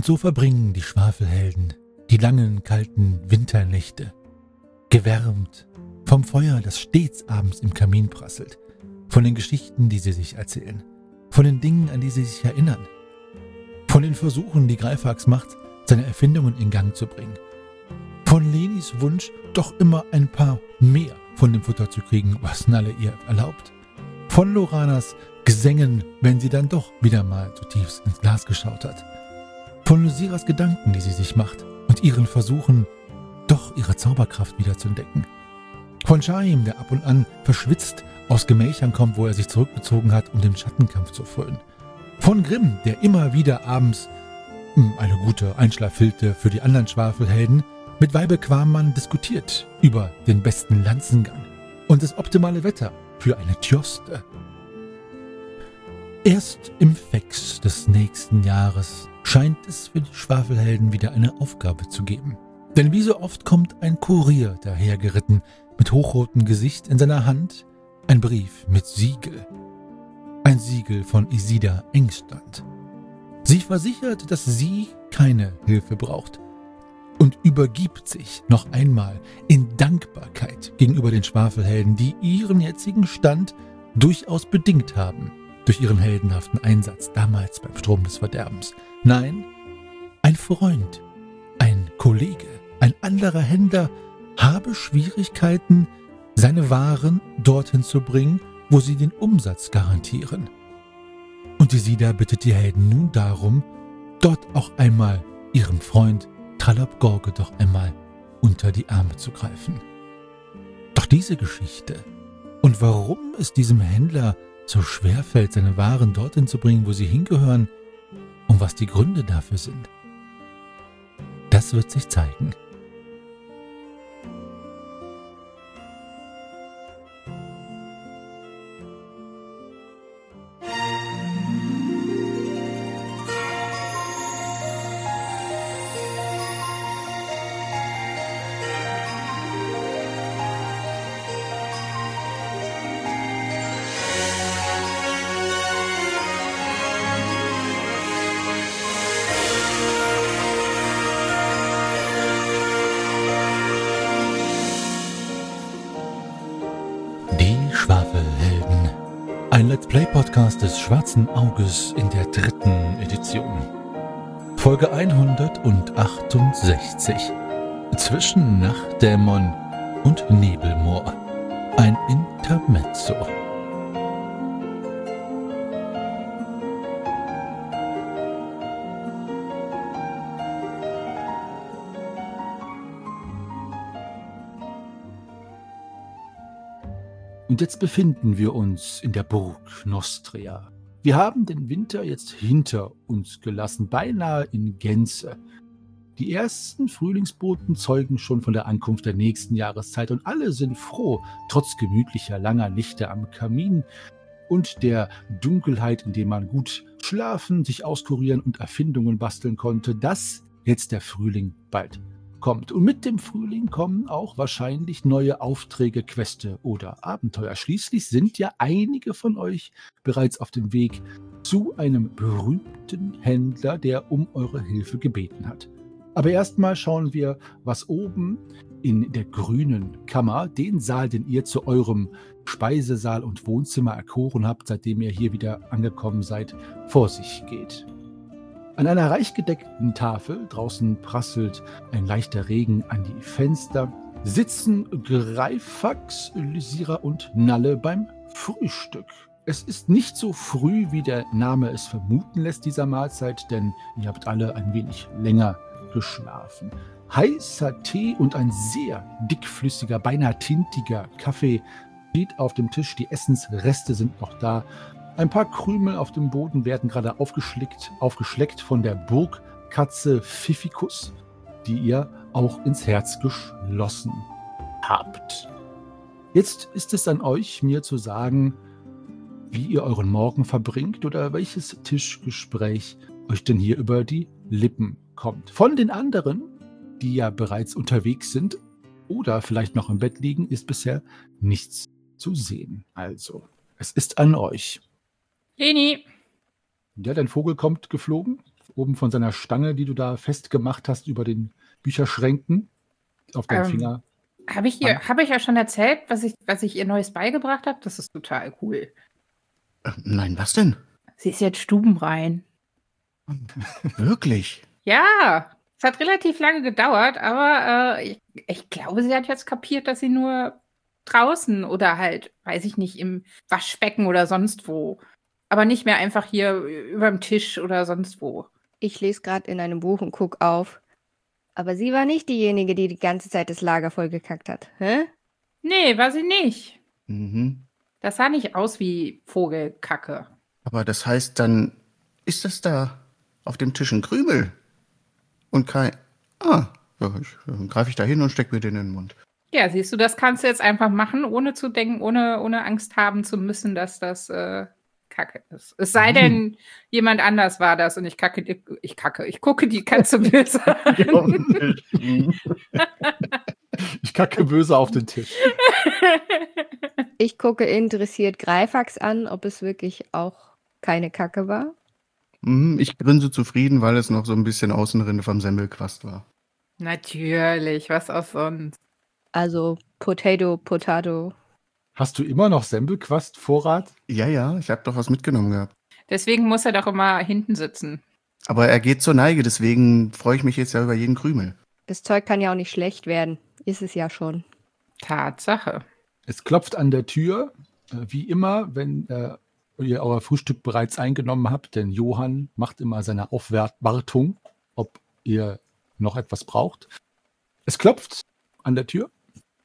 Und so verbringen die Schwafelhelden die langen, kalten Winternächte, gewärmt vom Feuer, das stets abends im Kamin prasselt, von den Geschichten, die sie sich erzählen, von den Dingen, an die sie sich erinnern, von den Versuchen, die Greifax macht, seine Erfindungen in Gang zu bringen, von Lenis Wunsch, doch immer ein paar mehr von dem Futter zu kriegen, was Nalle ihr erlaubt, von Loranas Gesängen, wenn sie dann doch wieder mal zu tief ins Glas geschaut hat, von Lysiras Gedanken, die sie sich macht, und ihren Versuchen, doch ihre Zauberkraft wieder zu entdecken. Von Shaim, der ab und an verschwitzt aus Gemächern kommt, wo er sich zurückgezogen hat, um den Schattenkampf zu frönen. Von Grimm, der immer wieder abends eine gute Einschlafhilfe für die anderen Schwafelhelden mit Weibe Quammann diskutiert über den besten Lanzengang und das optimale Wetter für eine Tjoste. Erst im Fex des nächsten Jahres scheint es für die Schwafelhelden wieder eine Aufgabe zu geben. Denn wie so oft kommt ein Kurier dahergeritten, mit hochrotem Gesicht, in seiner Hand ein Brief mit Siegel. Ein Siegel von Isida Engstand. Sie versichert, dass sie keine Hilfe braucht und übergibt sich noch einmal in Dankbarkeit gegenüber den Schwafelhelden, die ihren jetzigen Stand durchaus bedingt haben durch ihren heldenhaften Einsatz damals beim Strom des Verderbens. Nein, ein Freund, ein Kollege, ein anderer Händler habe Schwierigkeiten, seine Waren dorthin zu bringen, wo sie den Umsatz garantieren. Und Isida bittet die Helden nun darum, dort auch einmal ihrem Freund Trallop Gorge doch einmal unter die Arme zu greifen. Doch diese Geschichte und warum es diesem Händler so schwer fällt, seine Waren dorthin zu bringen, wo sie hingehören, und was die Gründe dafür sind, das wird sich zeigen. Schwafelhelden. Ein Let's Play Podcast des Schwarzen Auges in der 3. Edition. Folge 168. Zwischen Nachtdämon und Nebelmoor. Ein Intermezzo. Und jetzt befinden wir uns in der Burg Nostria. Wir haben den Winter jetzt hinter uns gelassen, beinahe in Gänze. Die ersten Frühlingsboten zeugen schon von der Ankunft der nächsten Jahreszeit und alle sind froh, trotz gemütlicher langer Lichter am Kamin und der Dunkelheit, in der man gut schlafen, sich auskurieren und Erfindungen basteln konnte, dass jetzt der Frühling bald kommt. Und mit dem Frühling kommen auch wahrscheinlich neue Aufträge, Queste oder Abenteuer. Schließlich sind ja einige von euch bereits auf dem Weg zu einem berühmten Händler, der um eure Hilfe gebeten hat. Aber erstmal schauen wir, was oben in der grünen Kammer, den Saal, den ihr zu eurem Speisesaal und Wohnzimmer erkoren habt, seitdem ihr hier wieder angekommen seid, vor sich geht. An einer reich gedeckten Tafel, draußen prasselt ein leichter Regen an die Fenster, sitzen Greifax, Lysira und Nalle beim Frühstück. Es ist nicht so früh, wie der Name es vermuten lässt, dieser Mahlzeit, denn ihr habt alle ein wenig länger geschlafen. Heißer Tee und ein sehr dickflüssiger, beinahe tintiger Kaffee steht auf dem Tisch. Die Essensreste sind noch da. Ein paar Krümel auf dem Boden werden gerade aufgeschleckt von der Burgkatze Pfiffikus, die ihr auch ins Herz geschlossen habt. Jetzt ist es an euch, mir zu sagen, wie ihr euren Morgen verbringt oder welches Tischgespräch euch denn hier über die Lippen kommt. Von den anderen, die ja bereits unterwegs sind oder vielleicht noch im Bett liegen, ist bisher nichts zu sehen. Also, es ist an euch. Leni! Ja, dein Vogel kommt geflogen. oben von seiner Stange, die du da festgemacht hast über den Bücherschränken auf deinen Finger. Habe ich ja schon erzählt, was ich ihr Neues beigebracht habe? Das ist total cool. Nein, was denn? Sie ist jetzt stubenrein. Wirklich? Ja, es hat relativ lange gedauert, aber ich glaube, sie hat jetzt kapiert, dass sie nur draußen oder halt, weiß ich nicht, im Waschbecken oder sonst wo, aber nicht mehr einfach hier über dem Tisch oder sonst wo. Ich lese gerade in einem Buch und guck auf. Aber sie war nicht diejenige, die die ganze Zeit das Lager vollgekackt hat, hä? Nee, war sie nicht. Mhm. Das sah nicht aus wie Vogelkacke. Aber das heißt, dann ist das da auf dem Tisch ein Krümel. Und kein... dann greife ich da hin und stecke mir den in den Mund. Ja, siehst du, das kannst du jetzt einfach machen, ohne zu denken, ohne Angst haben zu müssen, dass das Kacke ist. Es sei denn, jemand anders war das und ich gucke die Katze böse an. Ich kacke böse auf den Tisch. Ich gucke interessiert Greifax an, ob es wirklich auch keine Kacke war. Ich grinse zufrieden, weil es noch so ein bisschen Außenrinde vom Semmelquast war. Natürlich, was auch sonst. Also Potato. Hast du immer noch Semmelquast-Vorrat? Ja, ich habe doch was mitgenommen gehabt. Deswegen muss er doch immer hinten sitzen. Aber er geht zur Neige, deswegen freue ich mich jetzt ja über jeden Krümel. Das Zeug kann ja auch nicht schlecht werden. Ist es ja schon. Tatsache. Es klopft an der Tür, wie immer, wenn ihr euer Frühstück bereits eingenommen habt, denn Johann macht immer seine Aufwartung, ob ihr noch etwas braucht. Es klopft an der Tür.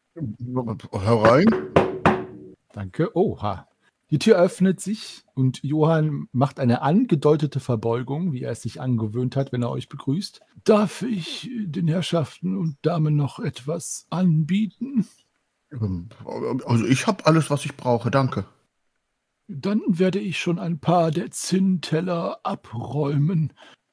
Herein. Danke. Oha. Die Tür öffnet sich und Johann macht eine angedeutete Verbeugung, wie er es sich angewöhnt hat, wenn er euch begrüßt. Darf ich den Herrschaften und Damen noch etwas anbieten? Also ich habe alles, was ich brauche, danke. Dann werde ich schon ein paar der Zinnteller abräumen.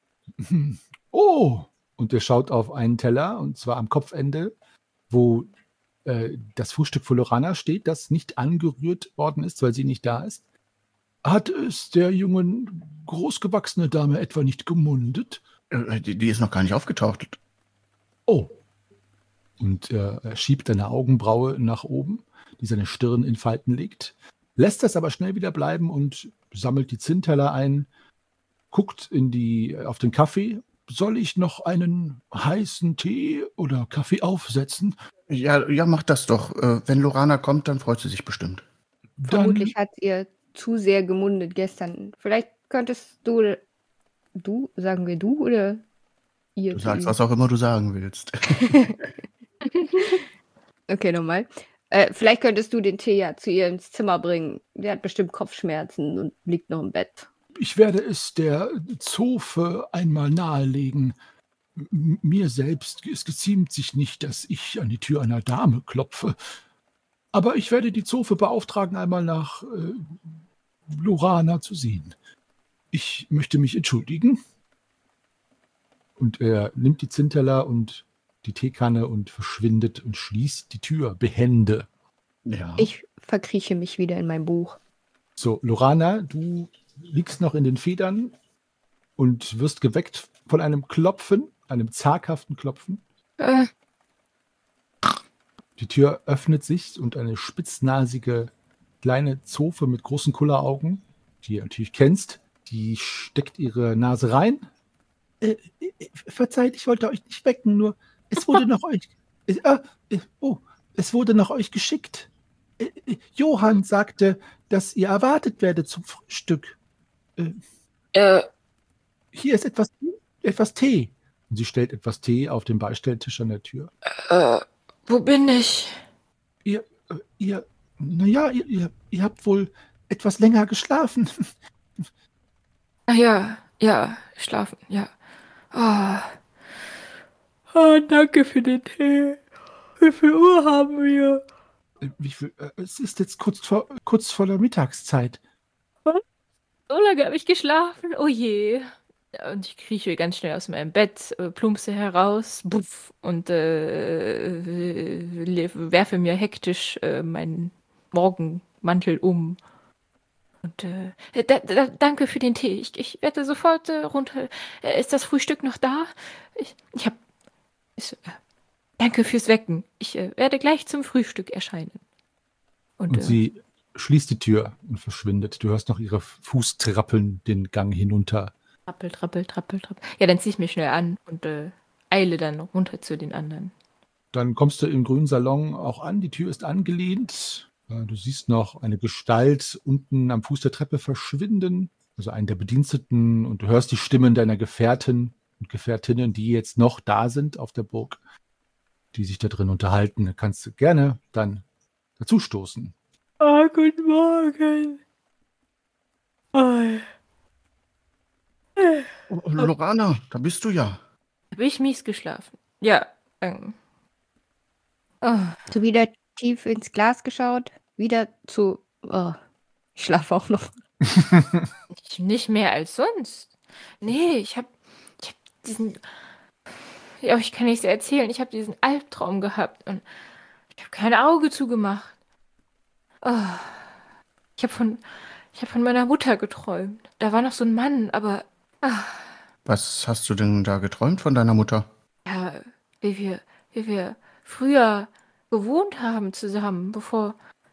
Oh! Und er schaut auf einen Teller, und zwar am Kopfende, wo das Frühstück für Lorana steht, das nicht angerührt worden ist, weil sie nicht da ist. Hat es der jungen, großgewachsene Dame etwa nicht gemundet? Die ist noch gar nicht aufgetaucht. Oh. Und er schiebt eine Augenbraue nach oben, die seine Stirn in Falten legt, lässt das aber schnell wieder bleiben und sammelt die Zinnteller ein, guckt auf den Kaffee. Soll ich noch einen heißen Tee oder Kaffee aufsetzen? Ja, mach das doch. Wenn Lorana kommt, dann freut sie sich bestimmt. Vermutlich hat ihr zu sehr gemundet gestern. Vielleicht könntest sagen wir du oder ihr? Du sagst, was auch immer du sagen willst. Okay, nochmal. Vielleicht könntest du den Tee ja zu ihr ins Zimmer bringen. Der hat bestimmt Kopfschmerzen und liegt noch im Bett. Ich werde es der Zofe einmal nahelegen. Mir selbst, es geziemt sich nicht, dass ich an die Tür einer Dame klopfe. Aber ich werde die Zofe beauftragen, einmal nach Lorana zu sehen. Ich möchte mich entschuldigen. Und er nimmt die Zinnteller und die Teekanne und verschwindet und schließt die Tür behende. Ja. Ich verkrieche mich wieder in mein Buch. So, Lorana, du liegst noch in den Federn und wirst geweckt von einem Klopfen, einem zaghaften Klopfen. Die Tür öffnet sich und eine spitznasige kleine Zofe mit großen Kulleraugen, die ihr natürlich kennst, die steckt ihre Nase rein. Verzeiht, ich wollte euch nicht wecken, nur es wurde nach euch. Es wurde nach euch geschickt. Johann sagte, dass ihr erwartet werdet zum Frühstück. Hier ist etwas Tee. Und sie stellt etwas Tee auf den Beistelltisch an der Tür. Wo bin ich? Ihr habt wohl etwas länger geschlafen. Ja, schlafen, ja. Danke für den Tee. Wie viel Uhr haben wir? Es ist jetzt kurz vor der Mittagszeit. So lange habe ich geschlafen. Oh je. Und ich krieche ganz schnell aus meinem Bett, plumpse heraus, buff, und werfe mir hektisch meinen Morgenmantel um. Und danke für den Tee. Ich werde sofort runter. Ist das Frühstück noch da? Ich habe... danke fürs Wecken. Ich werde gleich zum Frühstück erscheinen. Und sie schließt die Tür und verschwindet. Du hörst noch ihre Fußtrappeln den Gang hinunter. Trappel, trappel, trappel, trappel. Ja, dann zieh ich mich schnell an und eile dann runter zu den anderen. Dann kommst du im grünen Salon auch an. Die Tür ist angelehnt. Du siehst noch eine Gestalt unten am Fuß der Treppe verschwinden. Also einen der Bediensteten. Und du hörst die Stimmen deiner Gefährten und Gefährtinnen, die jetzt noch da sind auf der Burg, die sich da drin unterhalten. Da kannst du gerne dann dazu stoßen. Guten Morgen. Lorana, da bist du ja. Habe ich mies geschlafen? Ja. So wieder tief ins Glas geschaut, wieder zu... Oh, ich schlafe auch noch. Nicht mehr als sonst. Nee, ich hab diesen... Ja, ich kann nichts erzählen. Ich habe diesen Albtraum gehabt und ich habe kein Auge zugemacht. Ich habe von meiner Mutter geträumt. Da war noch so ein Mann, aber... Was hast du denn da geträumt von deiner Mutter? Ja, wie wir früher gewohnt haben zusammen, bevor...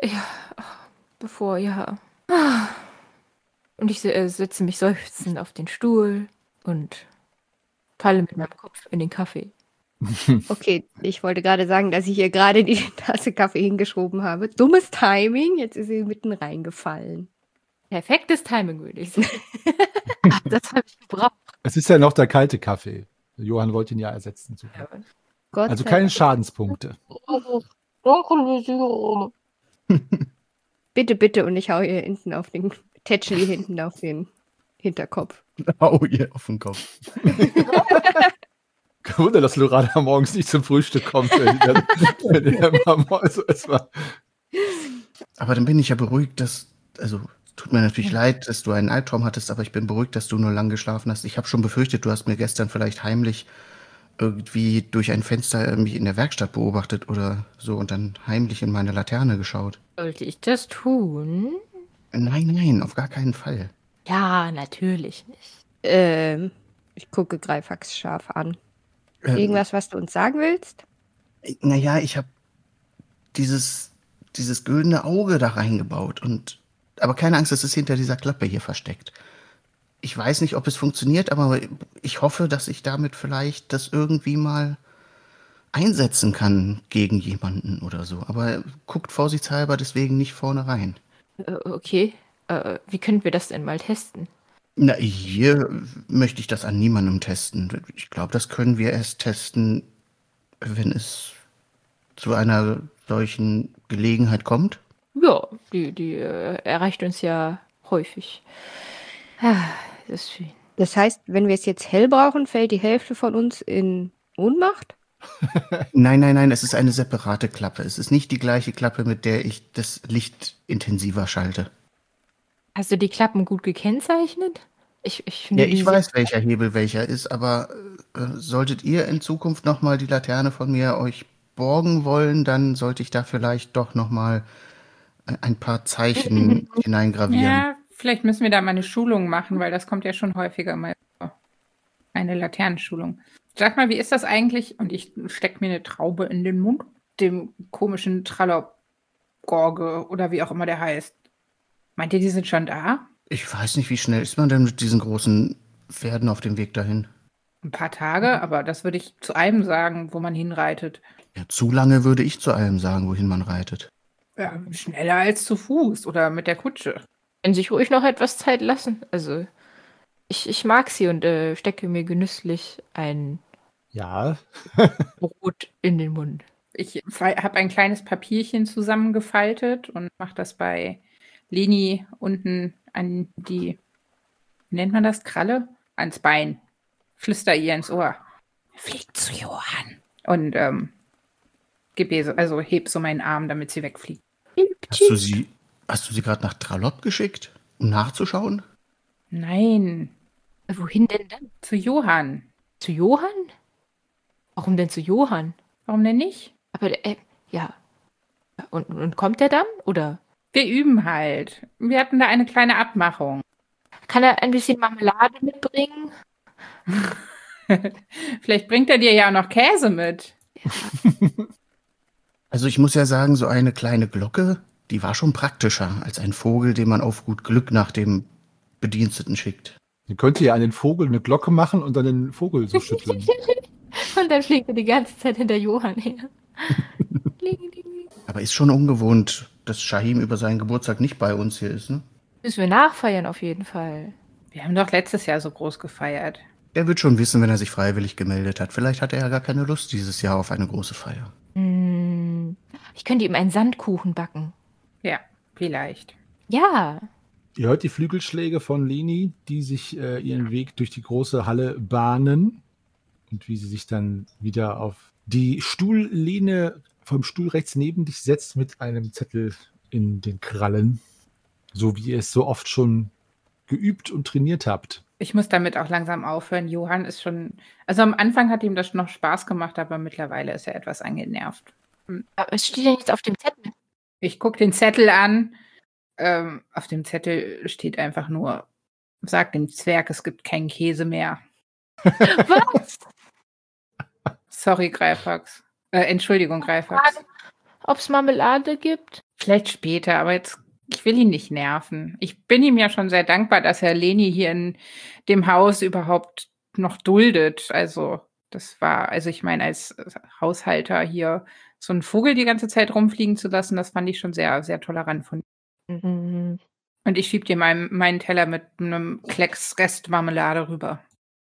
Und ich setze mich seufzend auf den Stuhl und falle mit meinem Kopf in den Kaffee. Okay, ich wollte gerade sagen, dass ich ihr gerade die Tasse Kaffee hingeschoben habe. Dummes Timing, jetzt ist sie mitten reingefallen. Perfektes Timing, würde ich sagen. Das habe ich gebraucht. Es ist ja noch der kalte Kaffee. Johann wollte ihn ja ersetzen. Ja. Gott Also sei keine Dank. Schadenspunkte. Bitte, bitte. Und ich hau ihr hinten auf den Tätschli hinten auf den Hinterkopf. Hau ihr auf den Kopf. Kein Wunder, dass Lorana morgens nicht zum Frühstück kommt. Wenn die Mama so es war. Aber dann bin ich ja beruhigt, tut mir natürlich leid, dass du einen Albtraum hattest, aber ich bin beruhigt, dass du nur lang geschlafen hast. Ich habe schon befürchtet, du hast mir gestern vielleicht heimlich irgendwie durch ein Fenster mich in der Werkstatt beobachtet oder so und dann heimlich in meine Laterne geschaut. Sollte ich das tun? Nein, auf gar keinen Fall. Ja, natürlich nicht. Ich gucke Greifax scharf an. Irgendwas, was du uns sagen willst? Naja, ich habe dieses güldene Auge da reingebaut aber keine Angst, es ist hinter dieser Klappe hier versteckt. Ich weiß nicht, ob es funktioniert, aber ich hoffe, dass ich damit vielleicht das irgendwie mal einsetzen kann gegen jemanden oder so. Aber guckt vorsichtshalber deswegen nicht vorne rein. Okay. Wie können wir das denn mal testen? Na, hier möchte ich das an niemandem testen. Ich glaube, das können wir erst testen, wenn es zu einer solchen Gelegenheit kommt. Ja, die erreicht uns ja häufig. Das ist schön. Das heißt, wenn wir es jetzt hell brauchen, fällt die Hälfte von uns in Ohnmacht? Nein, es ist eine separate Klappe. Es ist nicht die gleiche Klappe, mit der ich das Licht intensiver schalte. Hast du die Klappen gut gekennzeichnet? Ich finde, Ja, ich weiß, welcher Hebel welcher ist, aber solltet ihr in Zukunft nochmal die Laterne von mir euch borgen wollen, dann sollte ich da vielleicht doch nochmal ein paar Zeichen hineingravieren. Ja, vielleicht müssen wir da mal eine Schulung machen, weil das kommt ja schon häufiger mal vor. Eine Laternenschulung. Sag mal, wie ist das eigentlich? Und ich stecke mir eine Traube in den Mund, dem komischen Trallop-Gorge oder wie auch immer der heißt. Meint ihr, die sind schon da? Ich weiß nicht, wie schnell ist man denn mit diesen großen Pferden auf dem Weg dahin? Ein paar Tage, aber das würde ich zu einem sagen, wo man hinreitet. Ja, zu lange würde ich zu allem sagen, wohin man reitet. Ja, schneller als zu Fuß oder mit der Kutsche. Können sich ruhig noch etwas Zeit lassen. Also, ich mag sie und stecke mir genüsslich ein Ja. Brot in den Mund. Ich habe ein kleines Papierchen zusammengefaltet und mache das bei Leni unten an die, wie nennt man das, Kralle? Ans Bein. Flüster ihr ins Ohr. Fliegt zu Johann. Und heb so meinen Arm, damit sie wegfliegt. Hast du sie gerade nach Trallop geschickt, um nachzuschauen? Nein, Wohin denn dann? zu Johann. Zu Johann? Warum denn zu Johann? Warum denn nicht? Aber ja. Und kommt der dann? Oder? Wir üben halt. Wir hatten da eine kleine Abmachung. Kann er ein bisschen Marmelade mitbringen? Vielleicht bringt er dir ja auch noch Käse mit. Also ich muss ja sagen, so eine kleine Glocke, die war schon praktischer als ein Vogel, den man auf gut Glück nach dem Bediensteten schickt. Ihr könnt ja an den Vogel eine Glocke machen und dann den Vogel so schütteln. Und dann fliegt er die ganze Zeit hinter Johann her. Aber ist schon ungewohnt, dass Shahim über seinen Geburtstag nicht bei uns hier ist, ne? Müssen wir nachfeiern auf jeden Fall. Wir haben doch letztes Jahr so groß gefeiert. Er wird schon wissen, wenn er sich freiwillig gemeldet hat. Vielleicht hat er ja gar keine Lust dieses Jahr auf eine große Feier. Ich könnte ihm einen Sandkuchen backen. Ja, vielleicht. Ja. Ihr hört die Flügelschläge von Leni, die sich ihren Weg durch die große Halle bahnen und wie sie sich dann wieder auf die Stuhllehne vom Stuhl rechts neben dich setzt mit einem Zettel in den Krallen, so wie ihr es so oft schon geübt und trainiert habt. Ich muss damit auch langsam aufhören. Johann ist schon, also am Anfang hat ihm das noch Spaß gemacht, aber mittlerweile ist er etwas angenervt. Aber es steht ja nichts auf dem Zettel. Ich gucke den Zettel an. Auf dem Zettel steht einfach nur, sag dem Zwerg, es gibt keinen Käse mehr. Was? Sorry, Greifax. Entschuldigung, Greifax. Ob es Marmelade gibt? Vielleicht später, aber jetzt, ich will ihn nicht nerven. Ich bin ihm ja schon sehr dankbar, dass er Leni hier in dem Haus überhaupt noch duldet. Also, ich meine, als Haushalter hier so einen Vogel die ganze Zeit rumfliegen zu lassen, das fand ich schon sehr, sehr tolerant von ihm. Und ich schieb dir meinen Teller mit einem Klecks Restmarmelade rüber.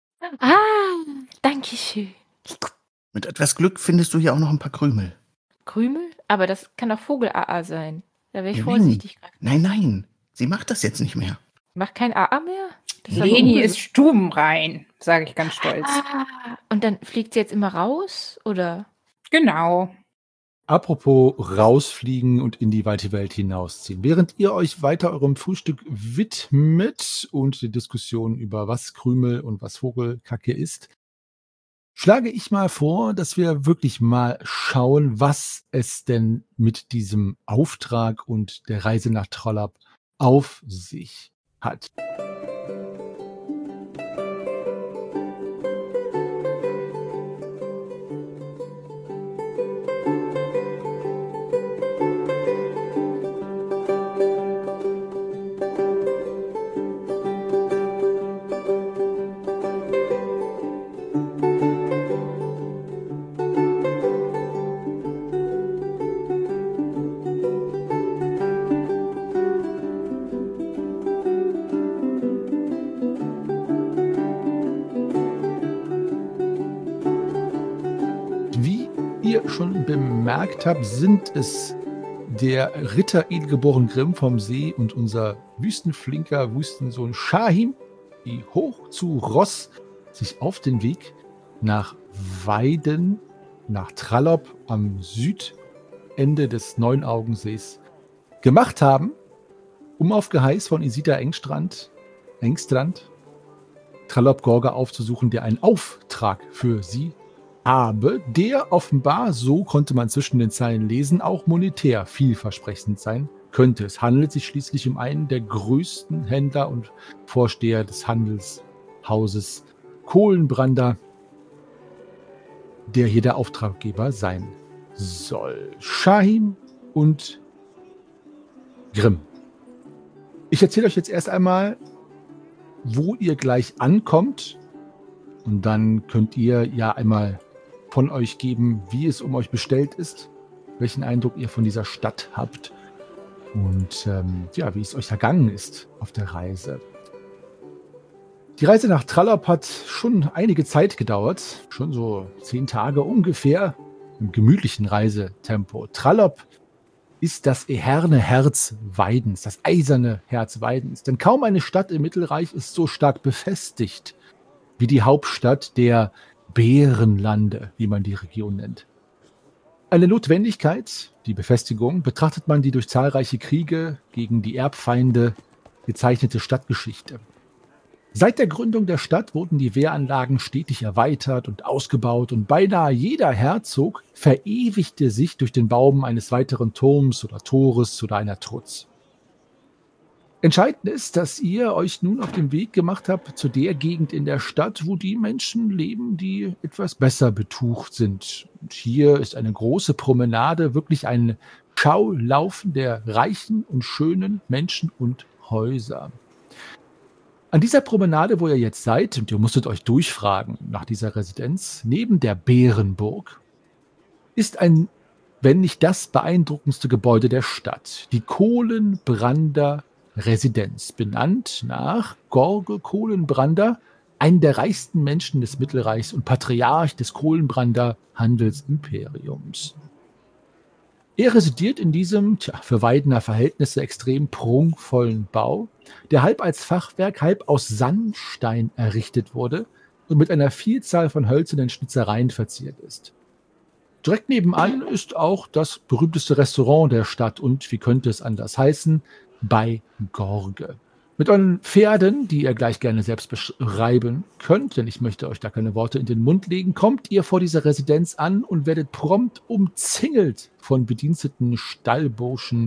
Danke schön. Mit etwas Glück findest du hier auch noch ein paar Krümel. Krümel? Aber das kann doch Vogel-AA sein. Da wäre ich Ja, vorsichtig. Nein. Sie macht das jetzt nicht mehr. Macht kein AA mehr? Das aber Leni ungesund. ist stubenrein, sage ich ganz stolz. Und dann fliegt sie jetzt immer raus? Oder? Genau. Apropos rausfliegen und in die weite Welt hinausziehen. Während ihr euch weiter eurem Frühstück widmet und die Diskussion über was Krümel und was Vogelkacke ist, schlage ich mal vor, dass wir wirklich mal schauen, was es denn mit diesem Auftrag und der Reise nach Trollab auf sich hat. Wie ihr schon bemerkt habt, sind es der Ritter Edelgeboren Grimm vom See und unser Wüstenflinker, Wüstensohn Shahim, die hoch zu Ross sich auf den Weg nach Weiden, nach Trallop am Südende des Neunaugensees gemacht haben, um auf Geheiß von Isita Engstrand Trallop Gorga aufzusuchen, der einen Auftrag für sie habe, der offenbar, so konnte man zwischen den Zeilen lesen, auch monetär vielversprechend sein könnte. Es handelt sich schließlich um einen der größten Händler und Vorsteher des Handelshauses Kohlenbrander, der hier der Auftraggeber sein soll. Shahim und Grimm. Ich erzähle euch jetzt erst einmal, wo ihr gleich ankommt, und dann könnt ihr ja einmal von euch geben, wie es um euch bestellt ist, welchen Eindruck ihr von dieser Stadt habt und wie es euch ergangen ist auf der Reise. Die Reise nach Trallop hat schon einige Zeit gedauert, schon so 10 Tage ungefähr, im gemütlichen Reisetempo. Trallop ist das eherne Herz Weidens, das eiserne Herz Weidens, denn kaum eine Stadt im Mittelreich ist so stark befestigt wie die Hauptstadt der Bärenlande, wie man die Region nennt. Eine Notwendigkeit, die Befestigung, betrachtet man die durch zahlreiche Kriege gegen die Erbfeinde gezeichnete Stadtgeschichte. Seit der Gründung der Stadt wurden die Wehranlagen stetig erweitert und ausgebaut und beinahe jeder Herzog verewigte sich durch den Bau eines weiteren Turms oder Tores oder einer Trutz. Entscheidend ist, dass ihr euch nun auf den Weg gemacht habt zu der Gegend in der Stadt, wo die Menschen leben, die etwas besser betucht sind. Und hier ist eine große Promenade, wirklich ein Schaulaufen der reichen und schönen Menschen und Häuser. An dieser Promenade, wo ihr jetzt seid, und ihr musstet euch durchfragen nach dieser Residenz, neben der Bärenburg, ist ein, wenn nicht das beeindruckendste Gebäude der Stadt, die Kohlenbrander Residenz, benannt nach Gorge Kohlenbrander, einem der reichsten Menschen des Mittelreichs und Patriarch des Kohlenbrander Handelsimperiums. Er residiert in diesem, für Weidener Verhältnisse extrem prunkvollen Bau, der halb als Fachwerk, halb aus Sandstein errichtet wurde und mit einer Vielzahl von hölzernen Schnitzereien verziert ist. Direkt nebenan ist auch das berühmteste Restaurant der Stadt und, wie könnte es anders heißen, bei Gorge. Mit euren Pferden, die ihr gleich gerne selbst beschreiben könnt, denn ich möchte euch da keine Worte in den Mund legen, kommt ihr vor dieser Residenz an und werdet prompt umzingelt von bediensteten Stallburschen,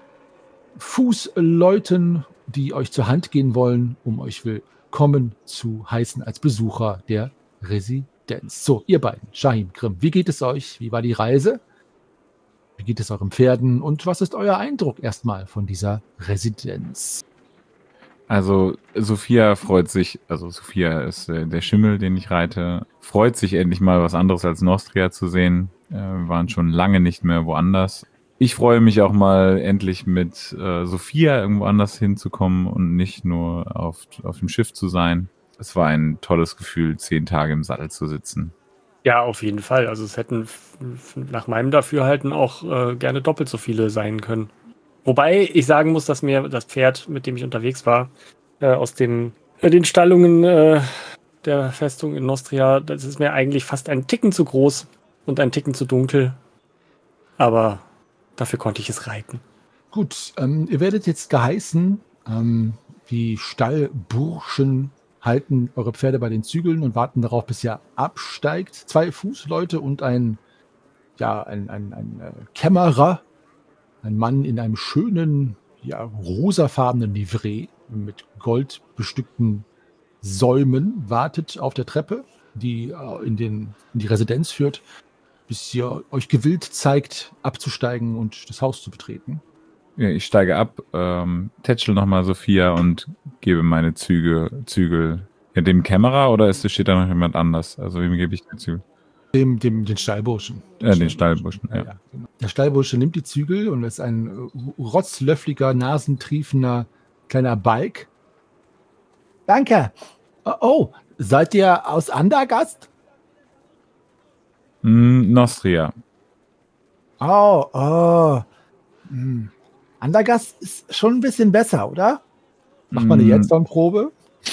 Fußleuten, die euch zur Hand gehen wollen, um euch willkommen zu heißen als Besucher der Residenz. So, ihr beiden, Shahim, Grimm, wie geht es euch? Wie war die Reise? Wie geht es euren Pferden und was ist euer Eindruck erstmal von dieser Residenz? Also Sophia freut sich, also Sophia ist der Schimmel, den ich reite, freut sich endlich mal was anderes als Nostria zu sehen. Wir waren schon lange nicht mehr woanders. Ich freue mich auch mal endlich mit Sophia irgendwo anders hinzukommen und nicht nur auf dem Schiff zu sein. Es war ein tolles Gefühl, 10 Tage im Sattel zu sitzen. Ja, auf jeden Fall. Also es hätten nach meinem Dafürhalten auch gerne doppelt so viele sein können. Wobei ich sagen muss, dass mir das Pferd, mit dem ich unterwegs war, aus den Stallungen der Festung in Nostria, das ist mir eigentlich fast ein Ticken zu groß und ein Ticken zu dunkel. Aber dafür konnte ich es reiten. Gut, ihr werdet jetzt geheißen, die Stallburschen halten eure Pferde bei den Zügeln und warten darauf, bis ihr absteigt. 2 Fußleute und ein Kämmerer, ein Mann in einem schönen, rosafarbenen Livree mit goldbestückten Säumen wartet auf der Treppe, die in die Residenz führt, bis ihr euch gewillt zeigt, abzusteigen und das Haus zu betreten. Ja, ich steige ab, tätschel nochmal Sophia und gebe meine Zügel dem Kämmerer oder steht da noch jemand anders? Also wem gebe ich die Zügel? Den Stallburschen. Den Stallburschen, ja. Genau. Der Stallbursche nimmt die Zügel und ist ein rotzlöffliger, nasentriefender kleiner Balk. Danke. Oh, seid ihr aus Andergast? Nostria. Andergast ist schon ein bisschen besser, oder? Macht man eine Jetson-Probe?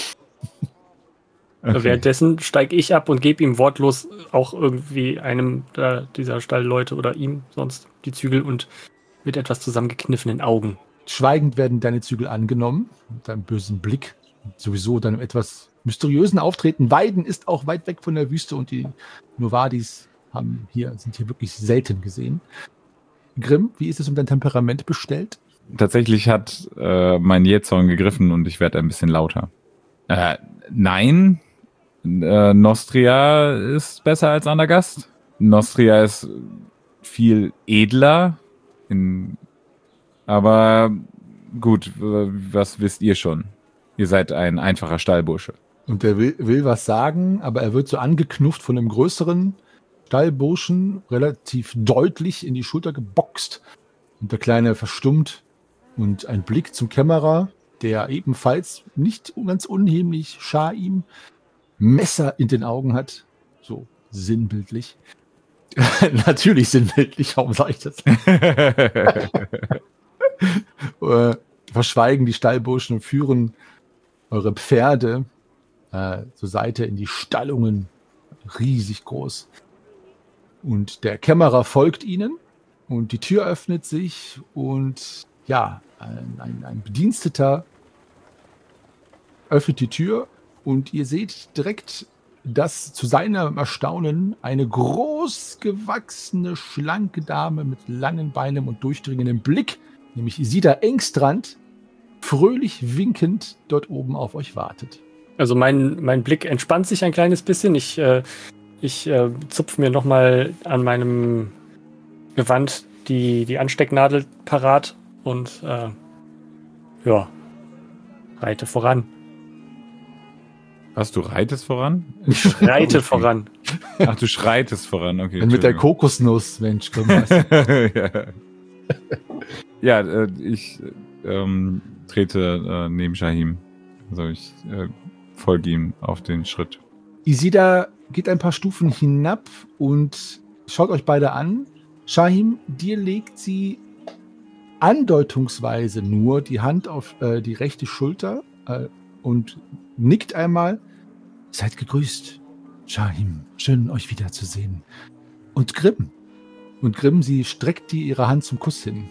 Okay. Währenddessen steige ich ab und gebe ihm wortlos auch irgendwie einem dieser Stallleute oder ihm sonst die Zügel und mit etwas zusammengekniffenen Augen. Schweigend werden deine Zügel angenommen, mit deinem bösen Blick, sowieso deinem etwas mysteriösen Auftreten. Weiden ist auch weit weg von der Wüste und die Novadis sind hier wirklich selten gesehen. Grimm, wie ist es um dein Temperament bestellt? Tatsächlich hat mein Jetson gegriffen und ich werde ein bisschen lauter. Nein, Nostria ist besser als Andergast. Nostria ist viel edler. Aber gut, was wisst ihr schon? Ihr seid ein einfacher Stallbursche. Und er will was sagen, aber er wird so angeknufft von einem größeren Stallburschen, relativ deutlich in die Schulter geboxt. Und der Kleine verstummt und ein Blick zum Kämmerer, der ebenfalls nicht ganz unheimlich Shahim Messer in den Augen hat. So sinnbildlich. Natürlich sinnbildlich, warum sage ich das? Verschweigen die Stallburschen und führen eure Pferde zur Seite in die Stallungen. Riesig groß. Und der Kämmerer folgt ihnen und die Tür öffnet sich und ein Bediensteter öffnet die Tür und ihr seht direkt, dass zu seinem Erstaunen eine großgewachsene, schlanke Dame mit langen Beinen und durchdringendem Blick, nämlich Isida Engstrand, fröhlich winkend dort oben auf euch wartet. Also mein Blick entspannt sich ein kleines bisschen. Ich zupfe mir nochmal an meinem Gewand die Anstecknadel parat und reite voran. Was, du reitest voran? Ich reite voran. Ach, du schreitest voran, okay. Dann mit der Entschuldigung. Kokosnuss, Mensch, komm was. Ich trete neben Shahim. Also ich folge ihm auf den Schritt. Isida geht ein paar Stufen hinab und schaut euch beide an. Shahim, dir legt sie andeutungsweise nur die Hand auf die rechte Schulter und nickt einmal. Seid gegrüßt, Shahim. Schön, euch wiederzusehen. Und Grimm. Sie streckt dir ihre Hand zum Kuss hin.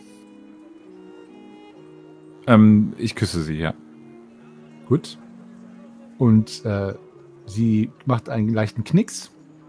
Ich küsse sie, ja. Gut. Und sie macht einen leichten Knicks.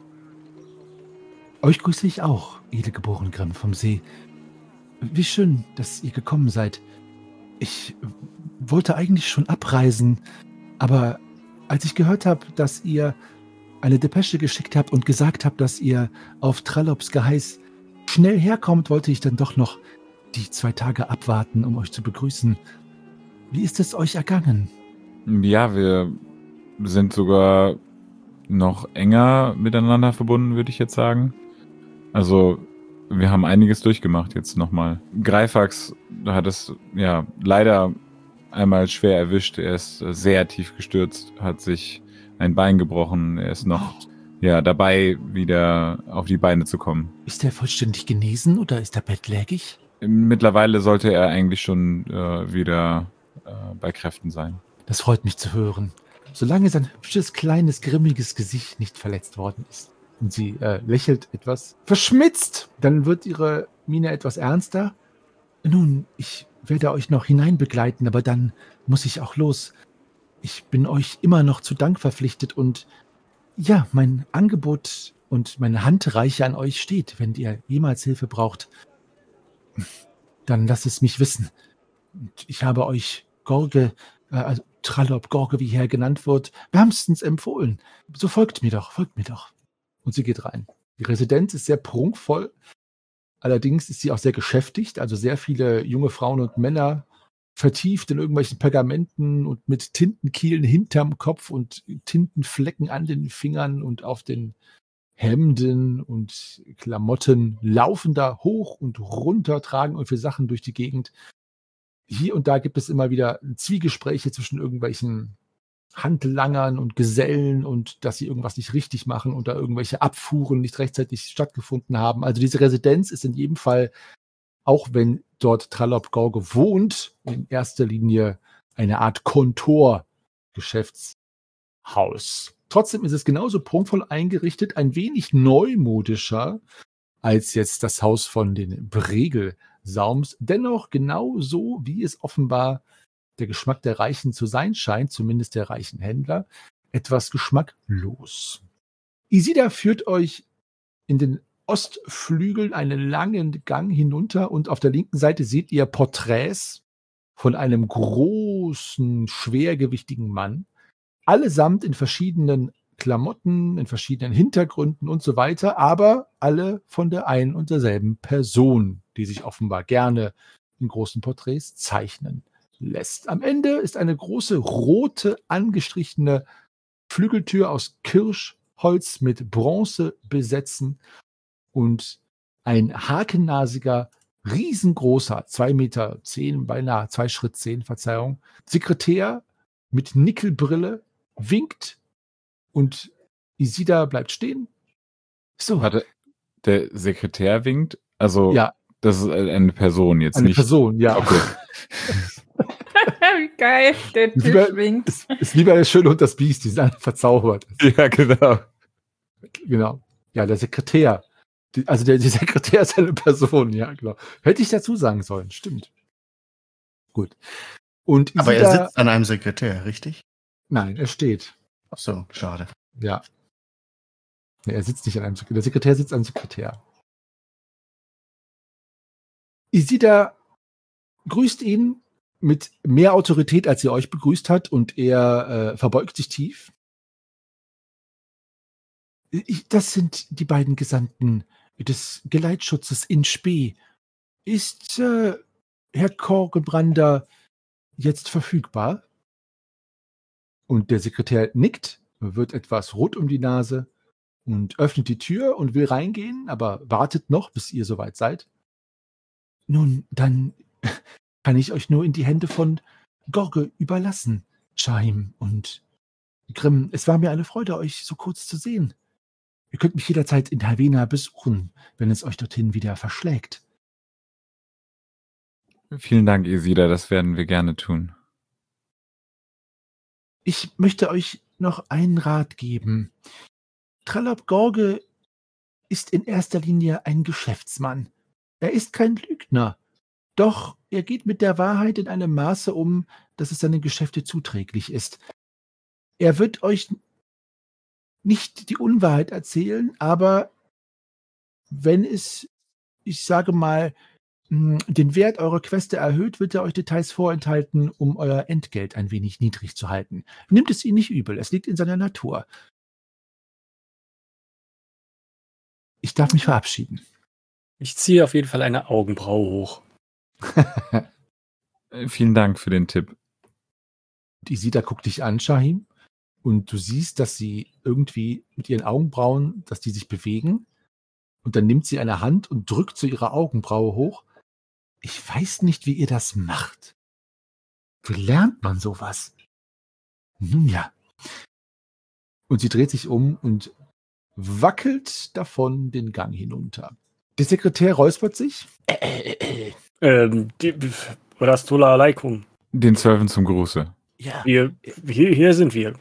Euch grüße ich auch, edelgeboren Grimm vom See. Wie schön, dass ihr gekommen seid. Ich wollte eigentlich schon abreisen, aber als ich gehört habe, dass ihr eine Depesche geschickt habt und gesagt habt, dass ihr auf Trallops Geheiß schnell herkommt, wollte ich dann doch noch die 2 Tage abwarten, um euch zu begrüßen. Wie ist es euch ergangen? Ja, wir sind sogar noch enger miteinander verbunden, würde ich jetzt sagen. Also, wir haben einiges durchgemacht jetzt nochmal. Greifax hat es ja leider einmal schwer erwischt. Er ist sehr tief gestürzt, hat sich ein Bein gebrochen. Er ist noch dabei, wieder auf die Beine zu kommen. Ist er vollständig genesen oder ist er bettlägerig? Mittlerweile sollte er eigentlich schon wieder bei Kräften sein. Das freut mich zu hören. Solange sein hübsches, kleines, grimmiges Gesicht nicht verletzt worden ist. Und sie lächelt etwas verschmitzt. Dann wird ihre Miene etwas ernster. Nun, ich werde euch noch hineinbegleiten, aber dann muss ich auch los. Ich bin euch immer noch zu Dank verpflichtet und ja, mein Angebot und meine Handreiche an euch steht. Wenn ihr jemals Hilfe braucht, dann lasst es mich wissen. Und ich habe euch Gorge, also Trallop, Gorge, wie hier genannt wird, wärmstens empfohlen. So folgt mir doch. Und sie geht rein. Die Residenz ist sehr prunkvoll. Allerdings ist sie auch sehr geschäftigt. Also sehr viele junge Frauen und Männer vertieft in irgendwelchen Pergamenten und mit Tintenkielen hinterm Kopf und Tintenflecken an den Fingern und auf den Hemden und Klamotten laufen da hoch und runter, tragen irgendwie Sachen durch die Gegend. Hier und da gibt es immer wieder Zwiegespräche zwischen irgendwelchen Handlangern und Gesellen und dass sie irgendwas nicht richtig machen oder irgendwelche Abfuhren nicht rechtzeitig stattgefunden haben. Also diese Residenz ist in jedem Fall, auch wenn dort Trallop Gorge wohnt, in erster Linie eine Art Kontor-Geschäftshaus. Trotzdem ist es genauso prunkvoll eingerichtet, ein wenig neumodischer als jetzt das Haus von den Bregelsaums. Dennoch genauso, wie es offenbar der Geschmack der Reichen zu sein scheint, zumindest der reichen Händler, etwas geschmacklos. Isida führt euch in den Ostflügel einen langen Gang hinunter und auf der linken Seite seht ihr Porträts von einem großen, schwergewichtigen Mann, allesamt in verschiedenen Klamotten, in verschiedenen Hintergründen und so weiter, aber alle von der einen und derselben Person, die sich offenbar gerne in großen Porträts zeichnen lässt. Am Ende ist eine große, rote, angestrichene Flügeltür aus Kirschholz mit Bronze besetzen und ein hakennasiger, riesengroßer, 2,10 Meter, beinahe 2 Schritt 10, Verzeihung, Sekretär mit Nickelbrille winkt und Isida bleibt stehen. So. Warte, der Sekretär winkt? Also, Ja. Das ist eine Person jetzt Eine nicht. Person, ja. Okay. Wie geil, der Tisch winkt. Ist wie bei der Schöne und das Biest, die sind alle verzaubert. Ja, genau. Genau. Ja, der Sekretär. Der Sekretär ist eine Person, ja, genau. Hätte ich dazu sagen sollen, stimmt. Gut. Und Aber Isida, er sitzt an einem Sekretär, richtig? Nein, er steht. Ach so, schade. Ja. Nee, er sitzt nicht an einem Sekretär. Der Sekretär sitzt am Sekretär. Isida grüßt ihn mit mehr Autorität, als sie euch begrüßt hat, und er verbeugt sich tief. Das sind die beiden Gesandten des Geleitschutzes in Spee. Ist Herr Korgenbrander jetzt verfügbar? Und der Sekretär nickt, wird etwas rot um die Nase und öffnet die Tür und will reingehen, aber wartet noch, bis ihr soweit seid. Nun, dann kann ich euch nur in die Hände von Gorge überlassen, Shahim und Grimm. Es war mir eine Freude, euch so kurz zu sehen. Ihr könnt mich jederzeit in Havena besuchen, wenn es euch dorthin wieder verschlägt. Vielen Dank, Isida, das werden wir gerne tun. Ich möchte euch noch einen Rat geben. Trallop Gorge ist in erster Linie ein Geschäftsmann. Er ist kein Lügner. Doch er geht mit der Wahrheit in einem Maße um, dass es seinen Geschäfte zuträglich ist. Er wird euch nicht die Unwahrheit erzählen, aber wenn es, ich sage mal, den Wert eurer Queste erhöht, wird er euch Details vorenthalten, um euer Entgelt ein wenig niedrig zu halten. Nimmt es ihn nicht übel, es liegt in seiner Natur. Ich darf mich verabschieden. Ich ziehe auf jeden Fall eine Augenbraue hoch. Vielen Dank für den Tipp. Isida guckt dich an, Shahim, und du siehst, dass sie irgendwie mit ihren Augenbrauen, dass die sich bewegen, und dann nimmt sie eine Hand und drückt so ihre Augenbraue hoch. Ich weiß nicht, wie ihr das macht. Wie lernt man sowas? Nun ja. Und sie dreht sich um und wackelt davon den Gang hinunter. Der Sekretär räuspert sich. Rastola alaikum. Den Zwölfen zum Gruße. Ja, Hier sind wir.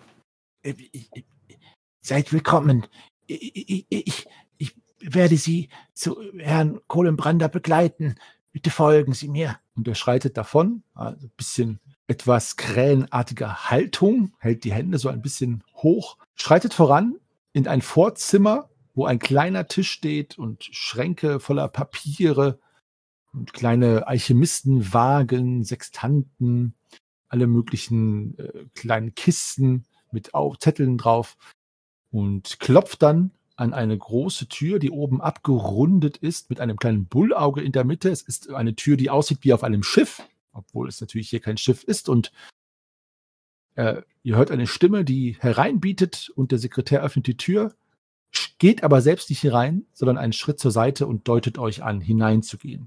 seid willkommen. Ich werde Sie zu Herrn Kohlenbrander begleiten. Bitte folgen Sie mir. Und er schreitet davon, also ein bisschen etwas krähenartiger Haltung, hält die Hände so ein bisschen hoch, schreitet voran in ein Vorzimmer, wo ein kleiner Tisch steht und Schränke voller Papiere und kleine Alchemistenwagen, Sextanten, alle möglichen kleinen Kisten mit Zetteln drauf, und klopft dann an eine große Tür, die oben abgerundet ist, mit einem kleinen Bullauge in der Mitte. Es ist eine Tür, die aussieht wie auf einem Schiff, obwohl es natürlich hier kein Schiff ist. Und ihr hört eine Stimme, die hereinbietet, und der Sekretär öffnet die Tür, geht aber selbst nicht hinein, sondern einen Schritt zur Seite und deutet euch an, hineinzugehen.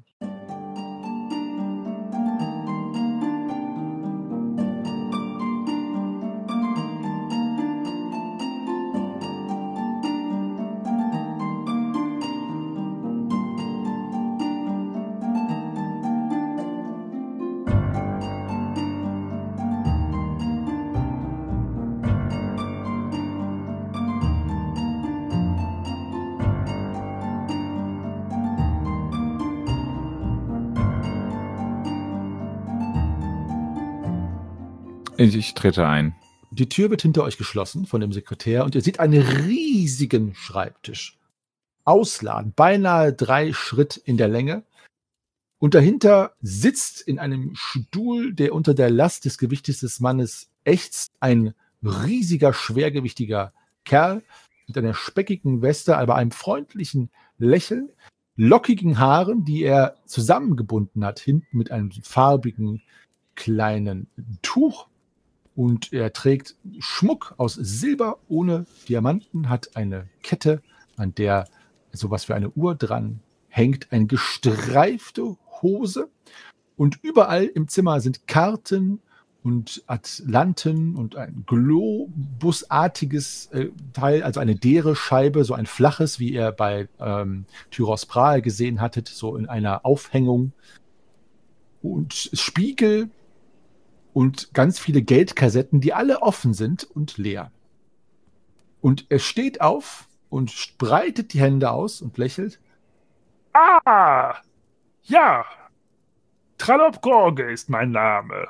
Ich trete ein. Die Tür wird hinter euch geschlossen von dem Sekretär und ihr seht einen riesigen Schreibtisch. Ausladend, beinahe 3 Schritt in der Länge. Und dahinter sitzt in einem Stuhl, der unter der Last des Gewichtes des Mannes ächzt, ein riesiger, schwergewichtiger Kerl mit einer speckigen Weste, aber einem freundlichen Lächeln, lockigen Haaren, die er zusammengebunden hat, hinten mit einem farbigen kleinen Tuch. Und er trägt Schmuck aus Silber ohne Diamanten, hat eine Kette, an der sowas wie eine Uhr dran hängt, eine gestreifte Hose. Und überall im Zimmer sind Karten und Atlanten und ein globusartiges Teil, also eine Dere-Scheibe, so ein flaches, wie ihr bei Tyros Brahe gesehen hattet, so in einer Aufhängung. Und Spiegel und ganz viele Geldkassetten, die alle offen sind und leer. Und er steht auf und breitet die Hände aus und lächelt. Ah, ja, Trallop Gorge ist mein Name.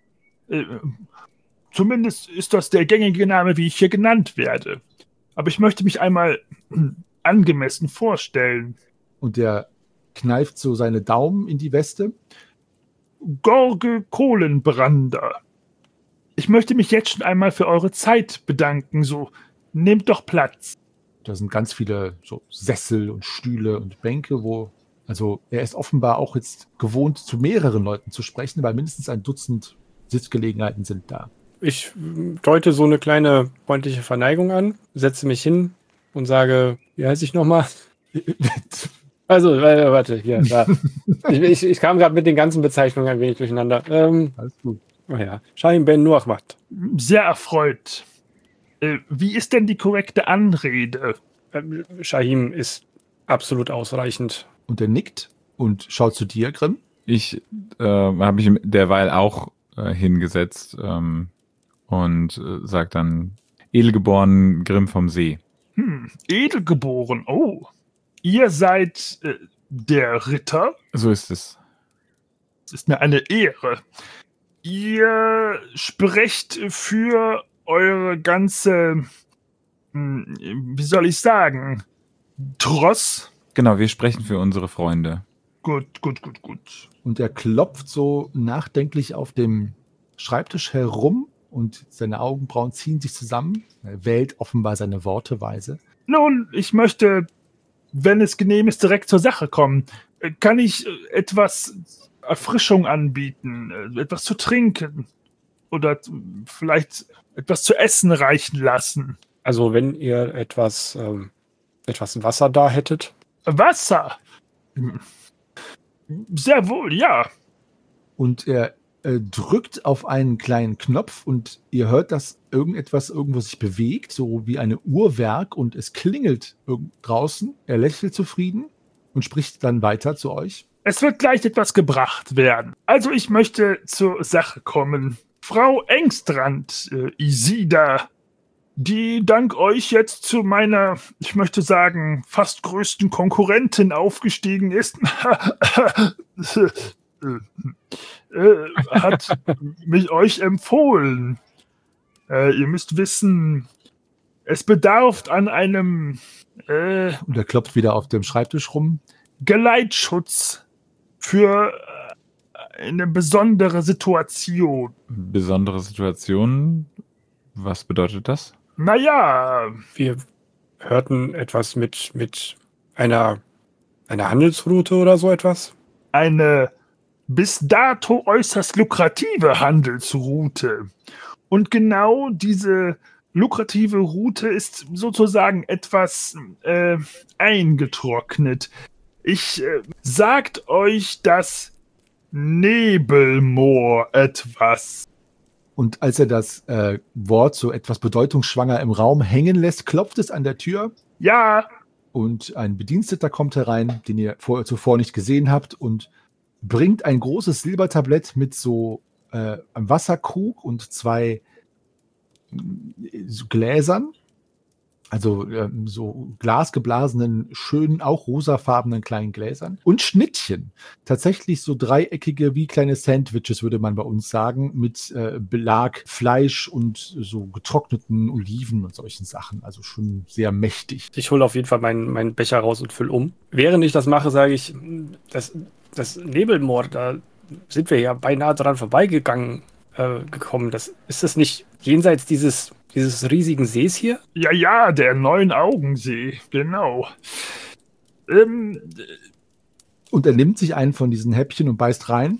Zumindest ist das der gängige Name, wie ich hier genannt werde. Aber ich möchte mich einmal angemessen vorstellen. Und er kneift so seine Daumen in die Weste. Gorge Kohlenbrander. Ich möchte mich jetzt schon einmal für eure Zeit bedanken, so nehmt doch Platz. Da sind ganz viele so Sessel und Stühle und Bänke, also er ist offenbar auch jetzt gewohnt, zu mehreren Leuten zu sprechen, weil mindestens ein Dutzend Sitzgelegenheiten sind da. Ich deute so eine kleine freundliche Verneigung an, setze mich hin und sage, wie heiße ich nochmal? Also, warte, hier, da. Ich kam gerade mit den ganzen Bezeichnungen ein wenig durcheinander. Alles gut. Oh ja, Shahim Ben Nuachmat. Sehr erfreut. Wie ist denn die korrekte Anrede? Shahim ist absolut ausreichend. Und er nickt und schaut zu dir, Grimm. Ich habe mich derweil auch hingesetzt und sagt dann, edelgeboren Grimm vom See. Edelgeboren, oh. Ihr seid der Ritter? So ist es. Es ist mir eine Ehre. Ihr sprecht für eure ganze, wie soll ich sagen, Tross? Genau, wir sprechen für unsere Freunde. Gut. Und er klopft so nachdenklich auf dem Schreibtisch herum und seine Augenbrauen ziehen sich zusammen. Er wählt offenbar seine Worte weise. Nun, ich möchte, wenn es genehm ist, direkt zur Sache kommen. Kann ich etwas Erfrischung anbieten, etwas zu trinken oder vielleicht etwas zu essen reichen lassen? Also wenn ihr etwas Wasser da hättet. Wasser? Sehr wohl, ja. Und er drückt auf einen kleinen Knopf und ihr hört, dass irgendetwas irgendwo sich bewegt, so wie ein Uhrwerk, und es klingelt draußen. Er lächelt zufrieden und spricht dann weiter zu euch. Es wird gleich etwas gebracht werden. Also ich möchte zur Sache kommen. Frau Engstrand, Isida, die dank euch jetzt zu meiner, ich möchte sagen, fast größten Konkurrentin aufgestiegen ist, hat mich euch empfohlen. Ihr müsst wissen, es bedarf an einem und er klopft wieder auf dem Schreibtisch rum. Geleitschutz für eine besondere Situation. Besondere Situation? Was bedeutet das? Naja, Wir hörten etwas mit einer Handelsroute oder so etwas. eine bis dato äußerst lukrative Handelsroute. Und genau diese lukrative Route ist sozusagen etwas eingetrocknet. Sagt euch das Nebelmoor etwas? Und als er das Wort so etwas bedeutungsschwanger im Raum hängen lässt, klopft es an der Tür. Ja, Und ein Bediensteter kommt herein, den ihr zuvor nicht gesehen habt, und bringt ein großes Silbertablett mit so einem Wasserkrug und 2 so Gläsern, also so glasgeblasenen, schönen, auch rosafarbenen kleinen Gläsern und Schnittchen. Tatsächlich so dreieckige, wie kleine Sandwiches, würde man bei uns sagen, mit Belag, Fleisch und so getrockneten Oliven und solchen Sachen. Also schon sehr mächtig. Ich hole auf jeden Fall meinen Becher raus und fülle um. Während ich das mache, sage ich, das Nebelmoor, da sind wir ja beinahe dran vorbeigegangen, gekommen. Ist das nicht jenseits dieses riesigen Sees hier? ja, der Neun-Augensee, genau. Und er nimmt sich einen von diesen Häppchen und beißt rein.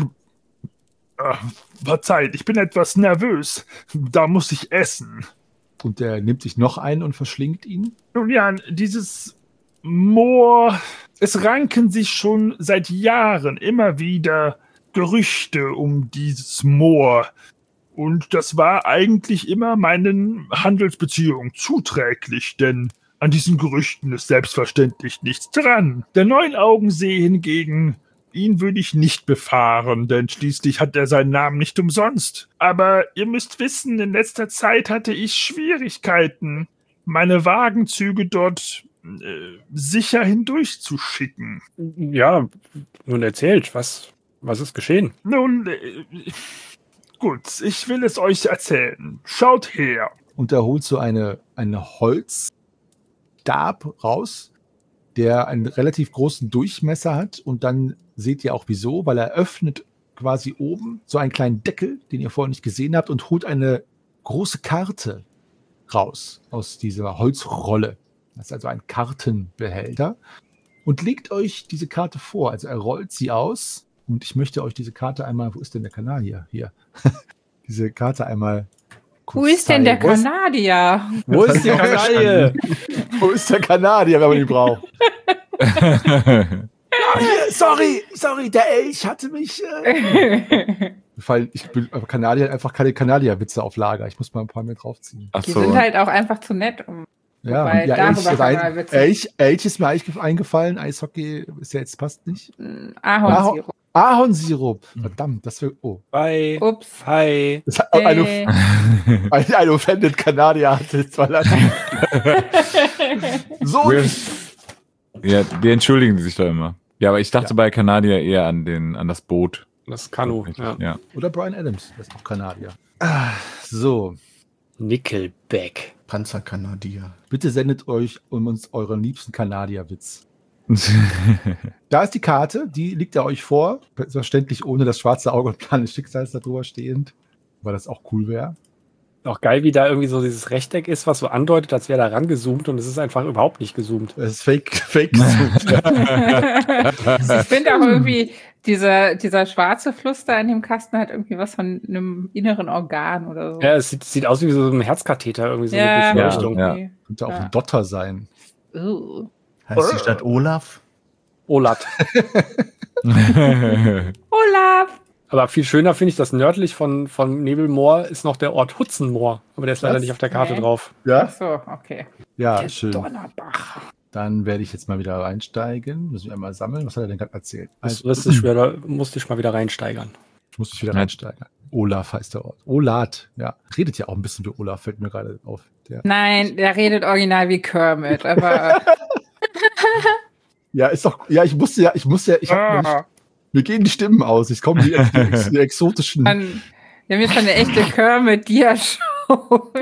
Verzeiht, ich bin etwas nervös. Da muss ich essen. Und er nimmt sich noch einen und verschlingt ihn. Nun ja, dieses Moor, es ranken sich schon seit Jahren immer wieder Gerüchte um dieses Moor. Und das war eigentlich immer meinen Handelsbeziehungen zuträglich, denn an diesen Gerüchten ist selbstverständlich nichts dran. Der Neun-Augensee hingegen, ihn würde ich nicht befahren, denn schließlich hat er seinen Namen nicht umsonst. Aber ihr müsst wissen, in letzter Zeit hatte ich Schwierigkeiten, meine Wagenzüge dort sicher hindurchzuschicken. Ja, nun erzählt, was ist geschehen? Nun, gut, ich will es euch erzählen. Schaut her. Und er holt so eine Holzstab raus, der einen relativ großen Durchmesser hat. Und dann seht ihr auch wieso, weil er öffnet quasi oben so einen kleinen Deckel, den ihr vorher nicht gesehen habt, und holt eine große Karte raus aus dieser Holzrolle. Das ist also ein Kartenbehälter. Und legt euch diese Karte vor. Also er rollt sie aus. Und ich möchte euch diese Karte einmal, wo ist denn der Kanadier? Hier. Diese Karte einmal kurz Wo ist denn der zeigen. Kanadier? Wo ist die Kanaille? Wo ist der Kanadier, wenn man ihn braucht? Sorry, der Elch hatte mich. Aber Kanadier hat einfach keine Kanadier-Witze auf Lager. Ich muss mal ein paar mehr draufziehen. Ach Die so. sind halt auch einfach zu nett. Wobei, darüber kann man Witze. Elch ist mir eigentlich eingefallen. Eishockey ist ja jetzt passt nicht. Ahornsirup. Ahornsirup. Verdammt, das wäre. Oh. Hi. Ups. Hi. Das hat ein offended Kanadier hatte jetzt mal so. Ja, die entschuldigen sich da immer. Ja, aber ich dachte bei Kanadier eher an das Boot. Das Kanu. Ja. Oder Bryan Adams, das ist auch Kanadier. So. Nickelback. Panzerkanadier. Bitte sendet uns euren liebsten Kanadierwitz. Da ist die Karte, die liegt ja euch vor. Selbstverständlich ohne das schwarze Auge und Plan des Schicksals darüber stehend, weil das auch cool wäre. Auch geil, wie da irgendwie so dieses Rechteck ist, was so andeutet, als wäre da rangezoomt und es ist einfach überhaupt nicht gezoomt. Das ist fake gezoomt. Ich finde auch irgendwie, dieser schwarze Fluss da in dem Kasten hat irgendwie was von einem inneren Organ oder so. Ja, es sieht aus wie so ein Herzkatheter, irgendwie so Ja, eine Durchleuchtung. ja. okay. Könnte auch ein Dotter sein. Heißt die Stadt Olaf? Olat. Olaf! Aber viel schöner finde ich, dass nördlich von Nebelmoor ist noch der Ort Hutzenmoor. Aber der ist leider Was? nicht auf der Karte Nee. drauf. Ja? Ach so, okay. Ja, Der schön. Donnerbach. Dann werde ich jetzt mal wieder reinsteigen. Muss ich einmal sammeln. Was hat er denn gerade erzählt? Das musst dich mal wieder reinsteigern. Ich muss mich wieder reinsteigern. Olaf heißt der Ort. Olat, ja. Redet ja auch ein bisschen wie Olaf, fällt mir gerade auf. Nein, der redet original wie Kermit, aber Ja, ist doch. Ja, ich hab mir gehen die Stimmen aus. Ich komme die exotischen. wir haben jetzt schon eine echte Kermit-Dia-Show.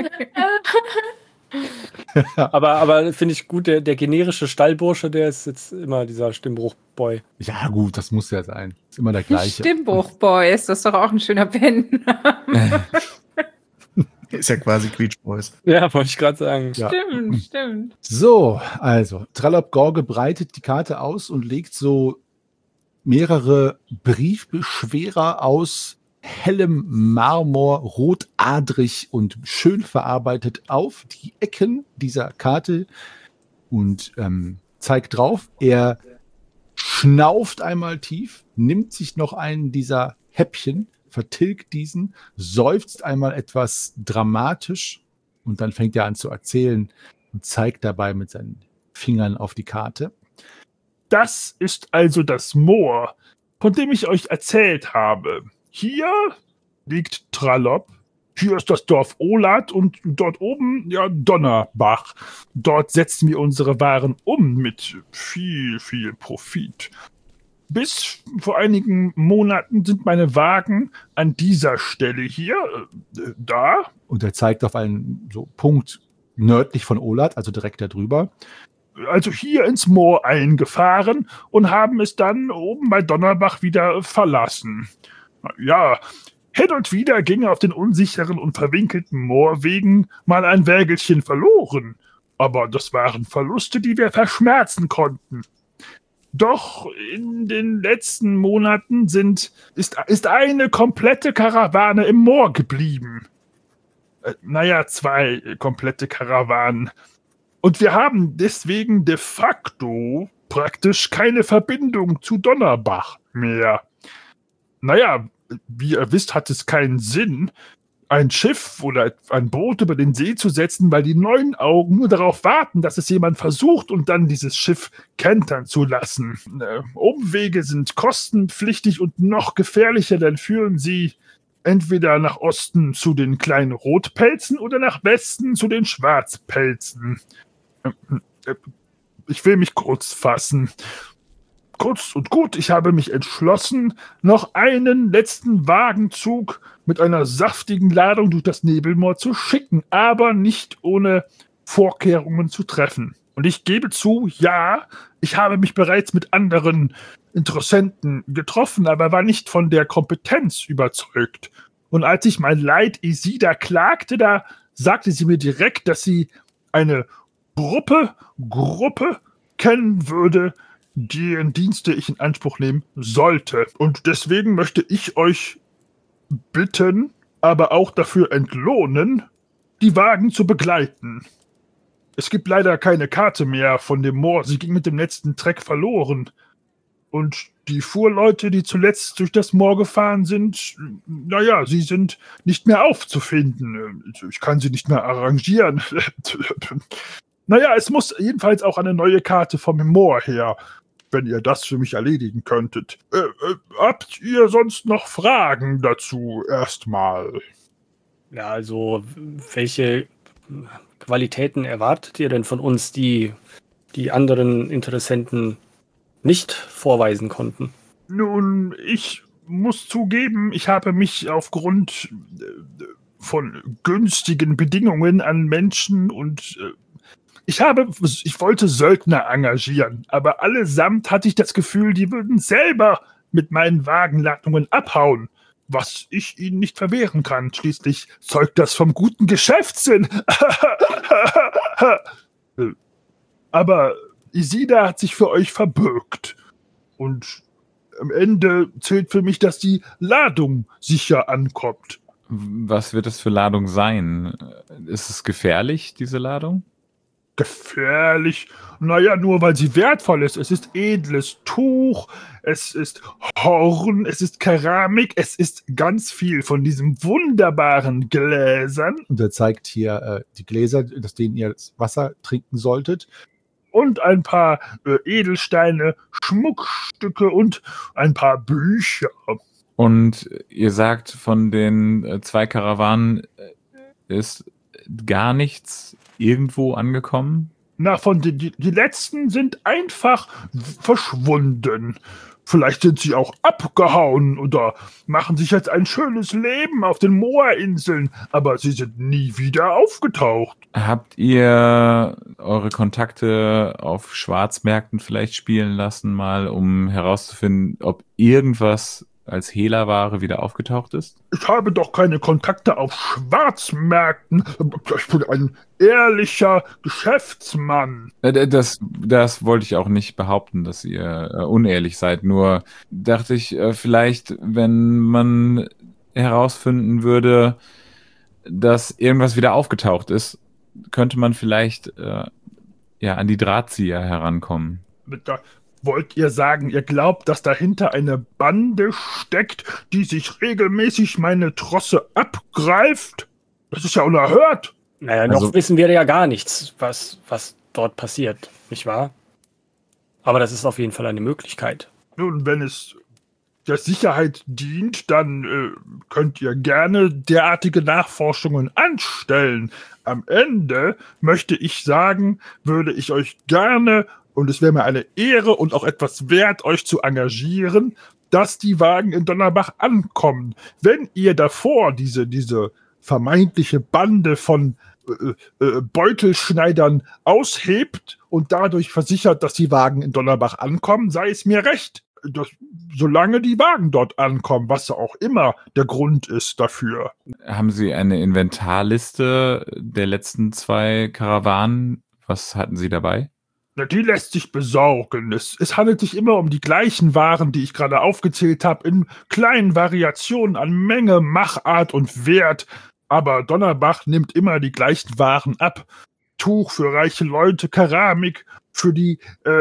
Aber finde ich gut, der generische Stallbursche, der ist jetzt immer dieser Stimmbruch-Boy. Ja, gut, das muss ja sein. Ist immer der gleiche. Stimmbruch-Boys, das ist doch auch ein schöner Bandname. Ist ja quasi Queech Boys. Ja, wollte ich gerade sagen. Ja. Stimmt. So, also, Trallop Gorge breitet die Karte aus und legt so mehrere Briefbeschwerer aus hellem Marmor, rotadrig und schön verarbeitet auf die Ecken dieser Karte und zeigt drauf. Er schnauft einmal tief, nimmt sich noch einen dieser Häppchen, vertilgt diesen, seufzt einmal etwas dramatisch und dann fängt er an zu erzählen und zeigt dabei mit seinen Fingern auf die Karte. Das ist also das Moor, von dem ich euch erzählt habe. Hier liegt Trallop, hier ist das Dorf Olat und dort oben, ja, Donnerbach. Dort setzen wir unsere Waren um mit viel Profit. Bis vor einigen Monaten sind meine Wagen an dieser Stelle hier, da. Und er zeigt auf einen so Punkt nördlich von Olat, also direkt darüber. Also hier ins Moor eingefahren und haben es dann oben bei Donnerbach wieder verlassen. Ja, hin und wieder ging auf den unsicheren und verwinkelten Moorwegen mal ein Wägelchen verloren. Aber das waren Verluste, die wir verschmerzen konnten. Doch in den letzten Monaten ist eine komplette Karawane im Moor geblieben. 2 komplette Karawanen. Und wir haben deswegen de facto praktisch keine Verbindung zu Donnerbach mehr. Wie ihr wisst, hat es keinen Sinn, ein Schiff oder ein Boot über den See zu setzen, weil die neuen Augen nur darauf warten, dass es jemand versucht und dann dieses Schiff kentern zu lassen. Umwege sind kostenpflichtig und noch gefährlicher, dann führen sie entweder nach Osten zu den kleinen Rotpelzen oder nach Westen zu den Schwarzpelzen. Ich will mich kurz fassen. Kurz und gut, ich habe mich entschlossen, noch einen letzten Wagenzug mit einer saftigen Ladung durch das Nebelmoor zu schicken, aber nicht ohne Vorkehrungen zu treffen. Und ich gebe zu, ja, ich habe mich bereits mit anderen Interessenten getroffen, aber war nicht von der Kompetenz überzeugt. Und als ich mein Leid Isida klagte, da sagte sie mir direkt, dass sie eine Gruppe kennen würde, deren Dienste ich in Anspruch nehmen sollte. Und deswegen möchte ich euch bitten, aber auch dafür entlohnen, die Wagen zu begleiten. Es gibt leider keine Karte mehr von dem Moor. Sie ging mit dem letzten Treck verloren. Und die Fuhrleute, die zuletzt durch das Moor gefahren sind, naja, sie sind nicht mehr aufzufinden. Ich kann sie nicht mehr arrangieren. Naja, es muss jedenfalls auch eine neue Karte vom Moor her, wenn ihr das für mich erledigen könntet. Habt ihr sonst noch Fragen dazu erstmal? Ja, also welche Qualitäten erwartet ihr denn von uns, die anderen Interessenten nicht vorweisen konnten? Nun, ich muss zugeben, ich habe mich aufgrund von günstigen Bedingungen an Menschen und ich wollte Söldner engagieren, aber allesamt hatte ich das Gefühl, die würden selber mit meinen Wagenladungen abhauen, was ich ihnen nicht verwehren kann. Schließlich zeugt das vom guten Geschäftssinn. Aber Isida hat sich für euch verbürgt. Und am Ende zählt für mich, dass die Ladung sicher ankommt. Was wird das für Ladung sein? Ist es gefährlich, diese Ladung? Gefährlich? Naja, nur weil sie wertvoll ist. Es ist edles Tuch, es ist Horn, es ist Keramik, es ist ganz viel von diesen wunderbaren Gläsern. Und er zeigt hier die Gläser, aus denen ihr das Wasser trinken solltet. Und ein paar Edelsteine, Schmuckstücke und ein paar Bücher. Und ihr sagt, von den 2 Karawanen ist gar nichts irgendwo angekommen? Na, die letzten sind einfach verschwunden. Vielleicht sind sie auch abgehauen oder machen sich jetzt ein schönes Leben auf den Moorinseln, aber sie sind nie wieder aufgetaucht. Habt ihr eure Kontakte auf Schwarzmärkten vielleicht spielen lassen, mal um herauszufinden, ob irgendwas als Hehlerware wieder aufgetaucht ist? Ich habe doch keine Kontakte auf Schwarzmärkten. Ich bin ein ehrlicher Geschäftsmann. Das wollte ich auch nicht behaupten, dass ihr unehrlich seid. Nur dachte ich, vielleicht, wenn man herausfinden würde, dass irgendwas wieder aufgetaucht ist, könnte man vielleicht an die Drahtzieher herankommen. Wollt ihr sagen, ihr glaubt, dass dahinter eine Bande steckt, die sich regelmäßig meine Trosse abgreift? Das ist ja unerhört. Naja, noch wissen wir ja gar nichts, was dort passiert, nicht wahr? Aber das ist auf jeden Fall eine Möglichkeit. Nun, wenn es der Sicherheit dient, dann könnt ihr gerne derartige Nachforschungen anstellen. Am Ende, möchte ich sagen, würde ich euch gerne, und es wäre mir eine Ehre und auch etwas wert, euch zu engagieren, dass die Wagen in Donnerbach ankommen. Wenn ihr davor diese vermeintliche Bande von Beutelschneidern aushebt und dadurch versichert, dass die Wagen in Donnerbach ankommen, sei es mir recht. Solange die Wagen dort ankommen, was auch immer der Grund ist dafür. Haben Sie eine Inventarliste der letzten 2 Karawanen? Was hatten Sie dabei? Na, die lässt sich besorgen. Es handelt sich immer um die gleichen Waren, die ich gerade aufgezählt habe, in kleinen Variationen an Menge, Machart und Wert. Aber Donnerbach nimmt immer die gleichen Waren ab. Tuch für reiche Leute, Keramik für die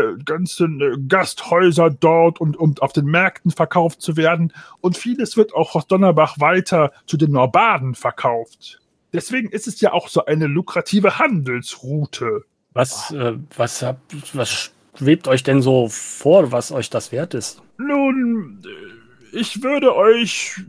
ganzen Gasthäuser dort und um auf den Märkten verkauft zu werden. Und vieles wird auch aus Donnerbach weiter zu den Norbaden verkauft. Deswegen ist es ja auch so eine lukrative Handelsroute. Was schwebt euch denn so vor, was euch das wert ist? Nun, ich würde euch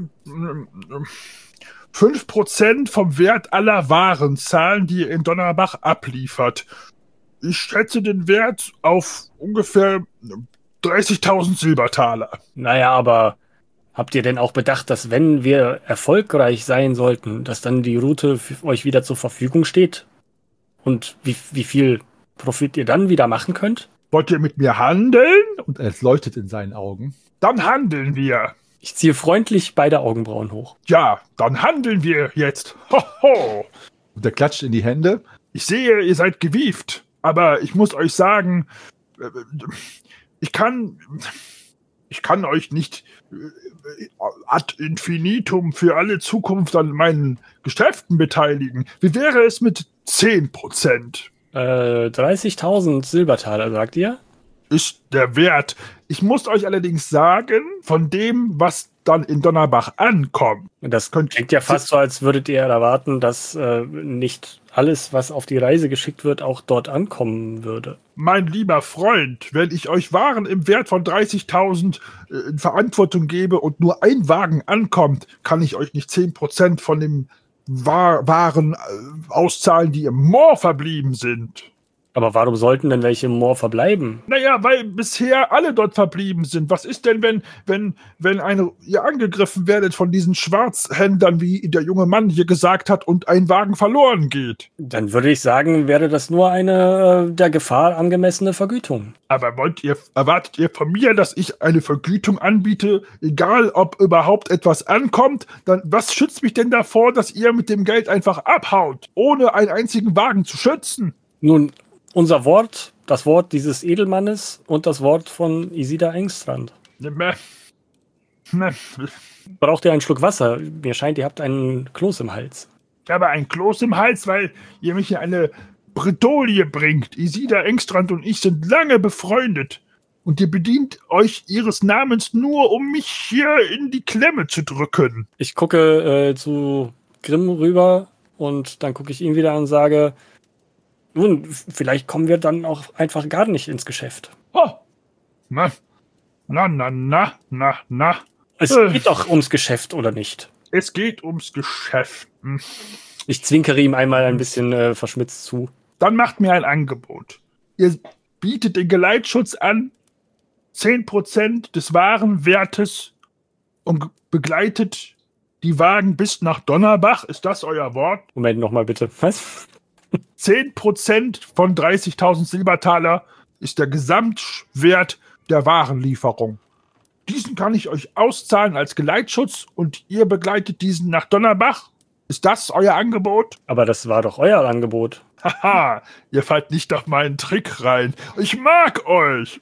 5% vom Wert aller Waren zahlen, die ihr in Donnerbach abliefert. Ich schätze den Wert auf ungefähr 30.000 Silbertaler. Naja, aber habt ihr denn auch bedacht, dass wenn wir erfolgreich sein sollten, dass dann die Route für euch wieder zur Verfügung steht? Und wie viel Profit ihr dann wieder machen könnt? Wollt ihr mit mir handeln? Und es leuchtet in seinen Augen. Dann handeln wir. Ich ziehe freundlich beide Augenbrauen hoch. Ja, dann handeln wir jetzt. Hoho. Und er klatscht in die Hände. Ich sehe, ihr seid gewieft, aber ich muss euch sagen, ich kann euch nicht ad infinitum für alle Zukunft an meinen Geschäften beteiligen. Wie wäre es mit 10%? 30.000 Silbertaler, sagt ihr? Ist der Wert. Ich muss euch allerdings sagen, von dem, was dann in Donnerbach ankommt. Das klingt ja fast so, als würdet ihr erwarten, dass nicht alles, was auf die Reise geschickt wird, auch dort ankommen würde. Mein lieber Freund, wenn ich euch Waren im Wert von 30.000 in Verantwortung gebe und nur ein Wagen ankommt, kann ich euch nicht 10% von dem Waren auszahlen, die im Moor verblieben sind. Aber warum sollten denn welche im Moor verbleiben? Naja, weil bisher alle dort verblieben sind. Was ist denn, wenn ihr angegriffen werdet von diesen Schwarzhändlern, wie der junge Mann hier gesagt hat, und ein Wagen verloren geht? Dann würde ich sagen, wäre das nur eine der Gefahr angemessene Vergütung. Aber erwartet ihr von mir, dass ich eine Vergütung anbiete, egal ob überhaupt etwas ankommt? Dann was schützt mich denn davor, dass ihr mit dem Geld einfach abhaut, ohne einen einzigen Wagen zu schützen? Nun, unser Wort, das Wort dieses Edelmannes und das Wort von Isidar Engstrand. Braucht ihr einen Schluck Wasser? Mir scheint, ihr habt einen Kloß im Hals. Ich habe einen Kloß im Hals, weil ihr mich in eine Bredouille bringt. Isidar Engstrand und ich sind lange befreundet. Und ihr bedient euch ihres Namens nur, um mich hier in die Klemme zu drücken. Ich gucke zu Grimm rüber und dann gucke ich ihn wieder an und sage... Nun, vielleicht kommen wir dann auch einfach gar nicht ins Geschäft. Oh. Na. Es geht doch ums Geschäft, oder nicht? Es geht ums Geschäft. Ich zwinkere ihm einmal ein bisschen verschmitzt zu. Dann macht mir ein Angebot. Ihr bietet den Geleitschutz an, 10% des Warenwertes und begleitet die Wagen bis nach Donnerbach. Ist das euer Wort? Moment, nochmal bitte. Was? 10% von 30.000 Silbertaler ist der Gesamtwert der Warenlieferung. Diesen kann ich euch auszahlen als Geleitschutz und ihr begleitet diesen nach Donnerbach. Ist das euer Angebot? Aber das war doch euer Angebot. Haha, ihr fallt nicht auf meinen Trick rein. Ich mag euch.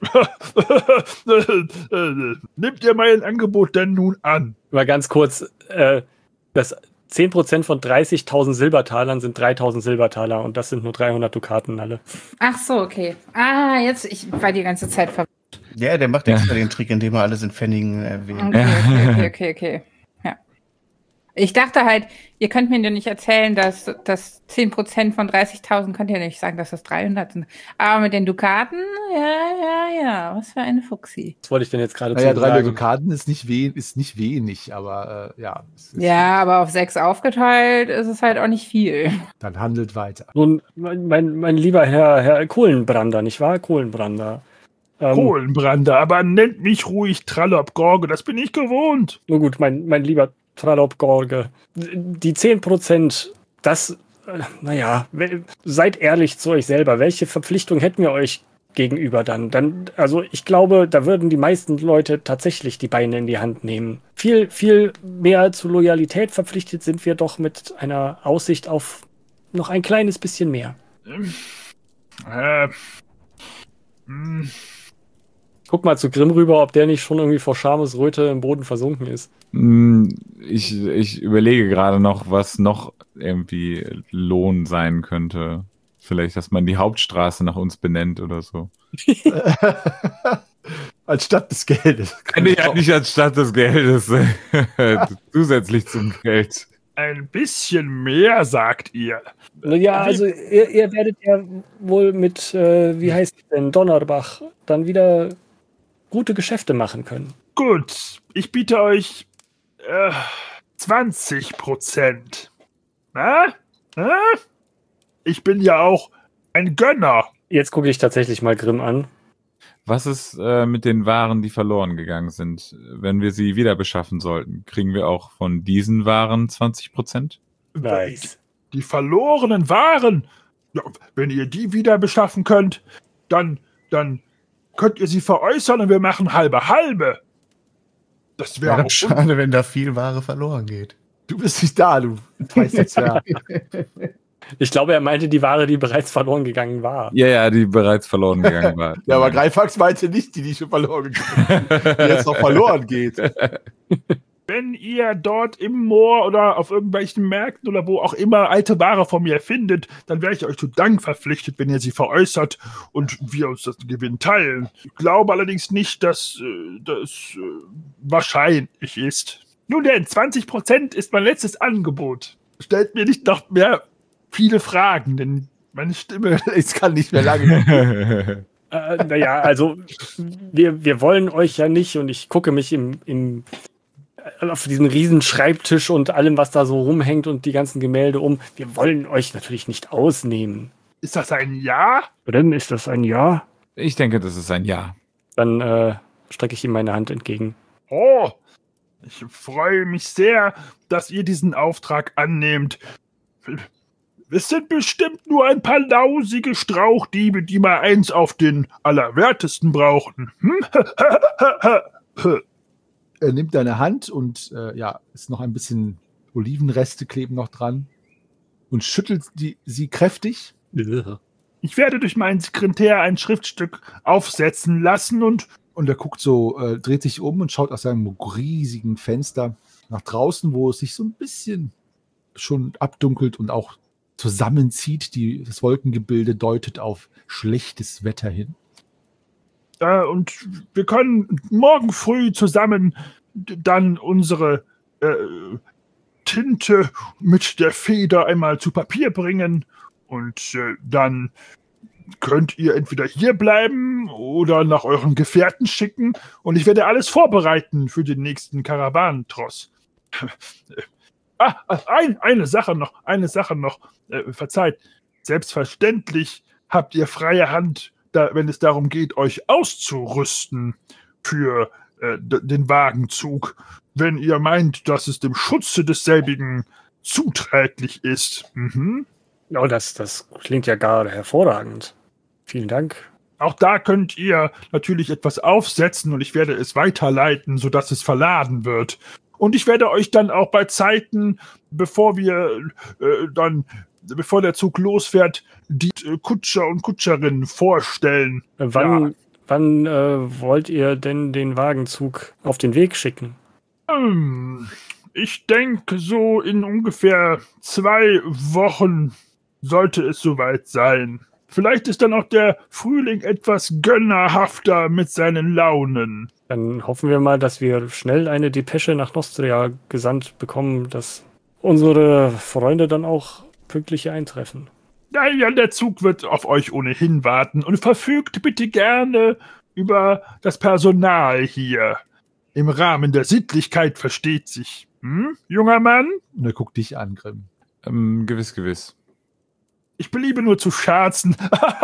Nehmt ihr mein Angebot denn nun an? Mal ganz kurz, das 10% von 30.000 Silbertalern sind 3.000 Silbertaler und das sind nur 300 Dukaten alle. Ach so, okay. Jetzt, ich war die ganze Zeit verwirrt. Ja, der macht extra den Trick, indem er alles in Pfennigen erwähnt. Okay. Ja. Ich dachte halt, ihr könnt mir ja nicht erzählen, dass das 10% von 30.000, könnt ihr nicht sagen, dass das 300 sind. Aber mit den Dukaten, ja, was für eine Fuchsi. Was wollte ich denn jetzt gerade Naja, zu 300 sagen? Dukaten ist nicht wenig, aber ja. Ja, aber auf 6 aufgeteilt ist es halt auch nicht viel. Dann handelt weiter. Nun, mein lieber Herr Kohlenbrander, nicht wahr? Kohlenbrander. Kohlenbrander, aber nennt mich ruhig Trallop Gorge, das bin ich gewohnt. Nur gut, mein lieber Trallop Gorge. Die 10%, das, seid ehrlich zu euch selber. Welche Verpflichtung hätten wir euch gegenüber dann? Also ich glaube, da würden die meisten Leute tatsächlich die Beine in die Hand nehmen. Viel, viel mehr zur Loyalität verpflichtet sind wir doch mit einer Aussicht auf noch ein kleines bisschen mehr. Guck mal zu Grimm rüber, ob der nicht schon irgendwie vor Schamesröte im Boden versunken ist. Ich überlege gerade noch, was noch irgendwie Lohn sein könnte. Vielleicht, dass man die Hauptstraße nach uns benennt oder so. Anstatt des Geldes. Nicht anstatt des Geldes. Zusätzlich zum Geld. Ein bisschen mehr, sagt ihr. Ja, also ihr werdet ja wohl mit, wie heißt es denn, Donnerbach dann wieder gute Geschäfte machen können. Gut, ich biete euch 20%. Na? Ich bin ja auch ein Gönner. Jetzt gucke ich tatsächlich mal Grimm an. Was ist mit den Waren, die verloren gegangen sind? Wenn wir sie wieder beschaffen sollten, kriegen wir auch von diesen Waren 20%? Nice. Die verlorenen Waren? Ja, wenn ihr die wieder beschaffen könnt, dann könnt ihr sie veräußern und wir machen halbe. Das wäre Wäre auch schade, wenn da viel Ware verloren geht. Du bist nicht da, du weißt Zwerg. Ich glaube, er meinte die Ware, die bereits verloren gegangen war. Ja, die bereits verloren gegangen war. Ja, aber Greifax meinte nicht die schon verloren gegangen ist, die jetzt noch verloren geht. Wenn ihr dort im Moor oder auf irgendwelchen Märkten oder wo auch immer alte Ware von mir findet, dann wäre ich euch zu Dank verpflichtet, wenn ihr sie veräußert und wir uns das Gewinn teilen. Ich glaube allerdings nicht, dass das wahrscheinlich ist. Nun denn, 20% ist mein letztes Angebot. Stellt mir nicht noch mehr viele Fragen, denn meine Stimme es kann nicht mehr lange. Naja, also wir wollen euch ja nicht, und ich gucke mich auf diesen riesen Schreibtisch und allem, was da so rumhängt und die ganzen Gemälde wir wollen euch natürlich nicht ausnehmen. Ist das ein Ja? Denn ist das ein Ja? Ich denke, das ist ein Ja. Dann strecke ich ihm meine Hand entgegen. Oh, ich freue mich sehr, dass ihr diesen Auftrag annehmt. Es sind bestimmt nur ein paar lausige Strauchdiebe, die mal eins auf den Allerwertesten brauchten. Er nimmt deine Hand und ist noch ein bisschen Olivenreste kleben noch dran und schüttelt sie kräftig. Ich werde durch meinen Sekretär ein Schriftstück aufsetzen lassen und er guckt so, dreht sich um und schaut aus seinem riesigen Fenster nach draußen, wo es sich so ein bisschen schon abdunkelt und auch zusammenzieht. Das Wolkengebilde deutet auf schlechtes Wetter hin. Und wir können morgen früh zusammen dann unsere Tinte mit der Feder einmal zu Papier bringen und dann könnt ihr entweder hier bleiben oder nach euren Gefährten schicken und ich werde alles vorbereiten für den nächsten Karawanentross. Eine Sache noch. Verzeiht. Selbstverständlich habt ihr freie Hand, wenn es darum geht, euch auszurüsten für den Wagenzug, wenn ihr meint, dass es dem Schutze desselbigen zuträglich ist. Mhm. Oh, das klingt ja gar hervorragend. Vielen Dank. Auch da könnt ihr natürlich etwas aufsetzen und ich werde es weiterleiten, sodass es verladen wird. Und ich werde euch dann auch bei Zeiten, bevor der Zug losfährt, die Kutscher und Kutscherinnen vorstellen. Wann wollt ihr denn den Wagenzug auf den Weg schicken? Ich denke, so in ungefähr 2 Wochen sollte es soweit sein. Vielleicht ist dann auch der Frühling etwas gönnerhafter mit seinen Launen. Dann hoffen wir mal, dass wir schnell eine Depesche nach Nostria gesandt bekommen, dass unsere Freunde dann auch pünktlich hier eintreffen. Naja, der Zug wird auf euch ohnehin warten und verfügt bitte gerne über das Personal hier. Im Rahmen der Sittlichkeit versteht sich. Junger Mann? Und er guckt dich an, Grimm. Gewiss. Ich beliebe nur zu scherzen.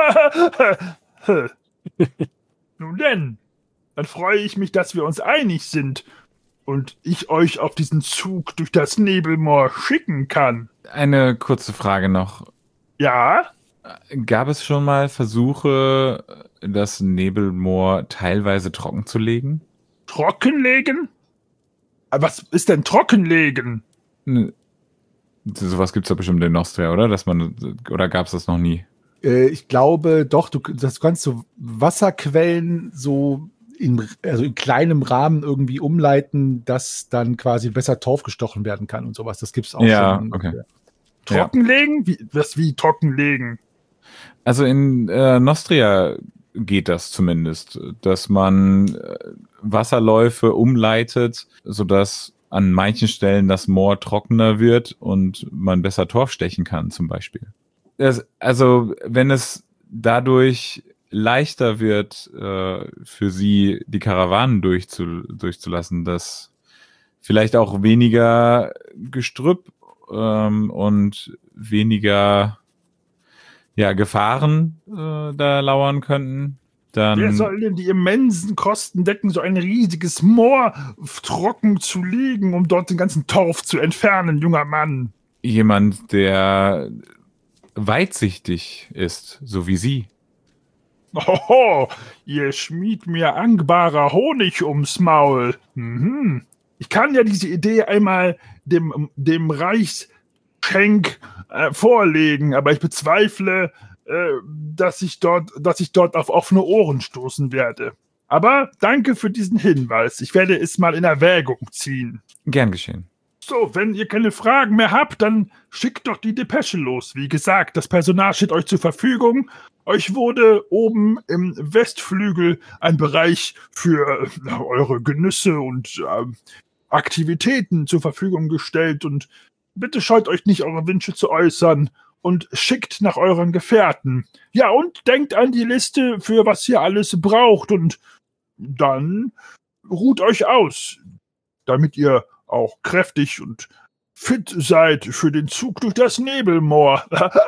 Nun denn, dann freue ich mich, dass wir uns einig sind und ich euch auf diesen Zug durch das Nebelmoor schicken kann. Eine kurze Frage noch. Ja? Gab es schon mal Versuche, das Nebelmoor teilweise trocken zu legen? Trockenlegen? Was ist denn Trockenlegen? Sowas gibt es doch bestimmt in Nostria, oder? Oder gab es das noch nie? Ich glaube doch, du kannst so Wasserquellen so in kleinem Rahmen irgendwie umleiten, dass dann quasi besser Torf gestochen werden kann und sowas. Das gibt's auch schon. Okay. Trockenlegen? Wie trockenlegen? Also in Nostria geht das zumindest, dass man Wasserläufe umleitet, sodass an manchen Stellen das Moor trockener wird und man besser Torf stechen kann zum Beispiel. Also wenn es dadurch leichter wird, für sie die Karawanen durchzulassen, dass vielleicht auch weniger Gestrüpp und weniger Gefahren da lauern könnten, dann... Wer soll denn die immensen Kosten decken, so ein riesiges Moor trocken zu legen, um dort den ganzen Torf zu entfernen, junger Mann? Jemand, der weitsichtig ist, so wie Sie. Hoho, ihr schmied mir angbarer Honig ums Maul. Mhm. Ich kann ja diese Idee einmal dem Reichsschenk vorlegen, aber ich bezweifle, dass ich dort auf offene Ohren stoßen werde. Aber danke für diesen Hinweis. Ich werde es mal in Erwägung ziehen. Gern geschehen. So, wenn ihr keine Fragen mehr habt, dann schickt doch die Depesche los. Wie gesagt, das Personal steht euch zur Verfügung. Euch wurde oben im Westflügel ein Bereich für eure Genüsse und Aktivitäten zur Verfügung gestellt. Und bitte scheut euch nicht, eure Wünsche zu äußern und schickt nach euren Gefährten. Ja, und denkt an die Liste, für was ihr alles braucht. Und dann ruht euch aus, damit ihr auch kräftig und fit seid für den Zug durch das Nebelmoor.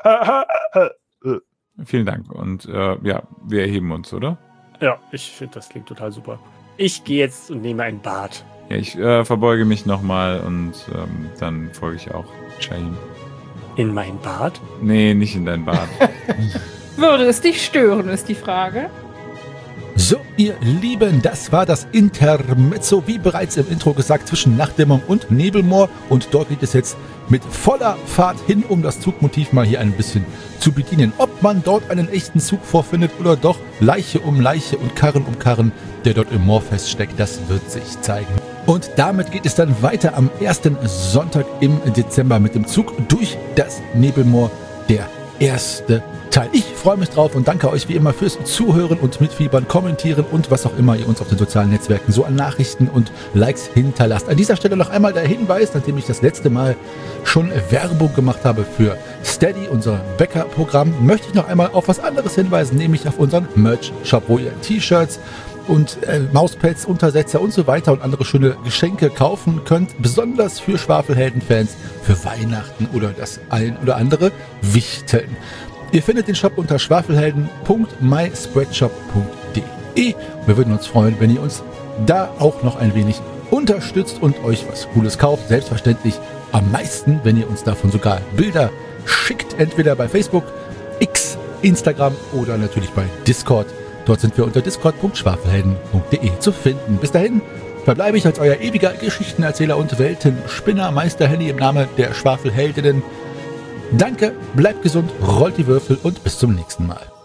Vielen Dank. Und ja, wir erheben uns, oder? Ja, ich finde, das klingt total super. Ich gehe jetzt und nehme ein Bad. Ja, ich verbeuge mich nochmal und dann folge ich auch Shahim. In mein Bad? Nee, nicht in dein Bad. Würde es dich stören, ist die Frage. So, ihr Lieben, das war das Intermezzo, wie bereits im Intro gesagt, zwischen Nachtdämmerung und Nebelmoor. Und dort geht es jetzt mit voller Fahrt hin, um das Zugmotiv mal hier ein bisschen zu bedienen. Ob man dort einen echten Zug vorfindet oder doch Leiche um Leiche und Karren um Karren, der dort im Moor feststeckt, das wird sich zeigen. Und damit geht es dann weiter am ersten Sonntag im Dezember mit dem Zug durch das Nebelmoor, der erste Teil. Ich freue mich drauf und danke euch wie immer fürs Zuhören und Mitfiebern, Kommentieren und was auch immer ihr uns auf den sozialen Netzwerken so an Nachrichten und Likes hinterlasst. An dieser Stelle noch einmal der Hinweis, nachdem ich das letzte Mal schon Werbung gemacht habe für Steady, unser Bäckerprogramm, möchte ich noch einmal auf was anderes hinweisen, nämlich auf unseren Merch-Shop, wo ihr T-Shirts und Mauspads, Untersetzer und so weiter und andere schöne Geschenke kaufen könnt, besonders für Schwafelhelden-Fans, für Weihnachten oder das ein oder andere Wichteln. Ihr findet den Shop unter schwafelhelden.myspreadshop.de. Wir würden uns freuen, wenn ihr uns da auch noch ein wenig unterstützt und euch was Cooles kauft. Selbstverständlich am meisten, wenn ihr uns davon sogar Bilder schickt, entweder bei Facebook, X, Instagram oder natürlich bei Discord. Dort sind wir unter discord.schwafelhelden.de zu finden. Bis dahin verbleibe ich als euer ewiger Geschichtenerzähler und Weltenspinner, Meister Henny im Namen der Schwafelheldinnen. Danke, bleibt gesund, rollt die Würfel und bis zum nächsten Mal.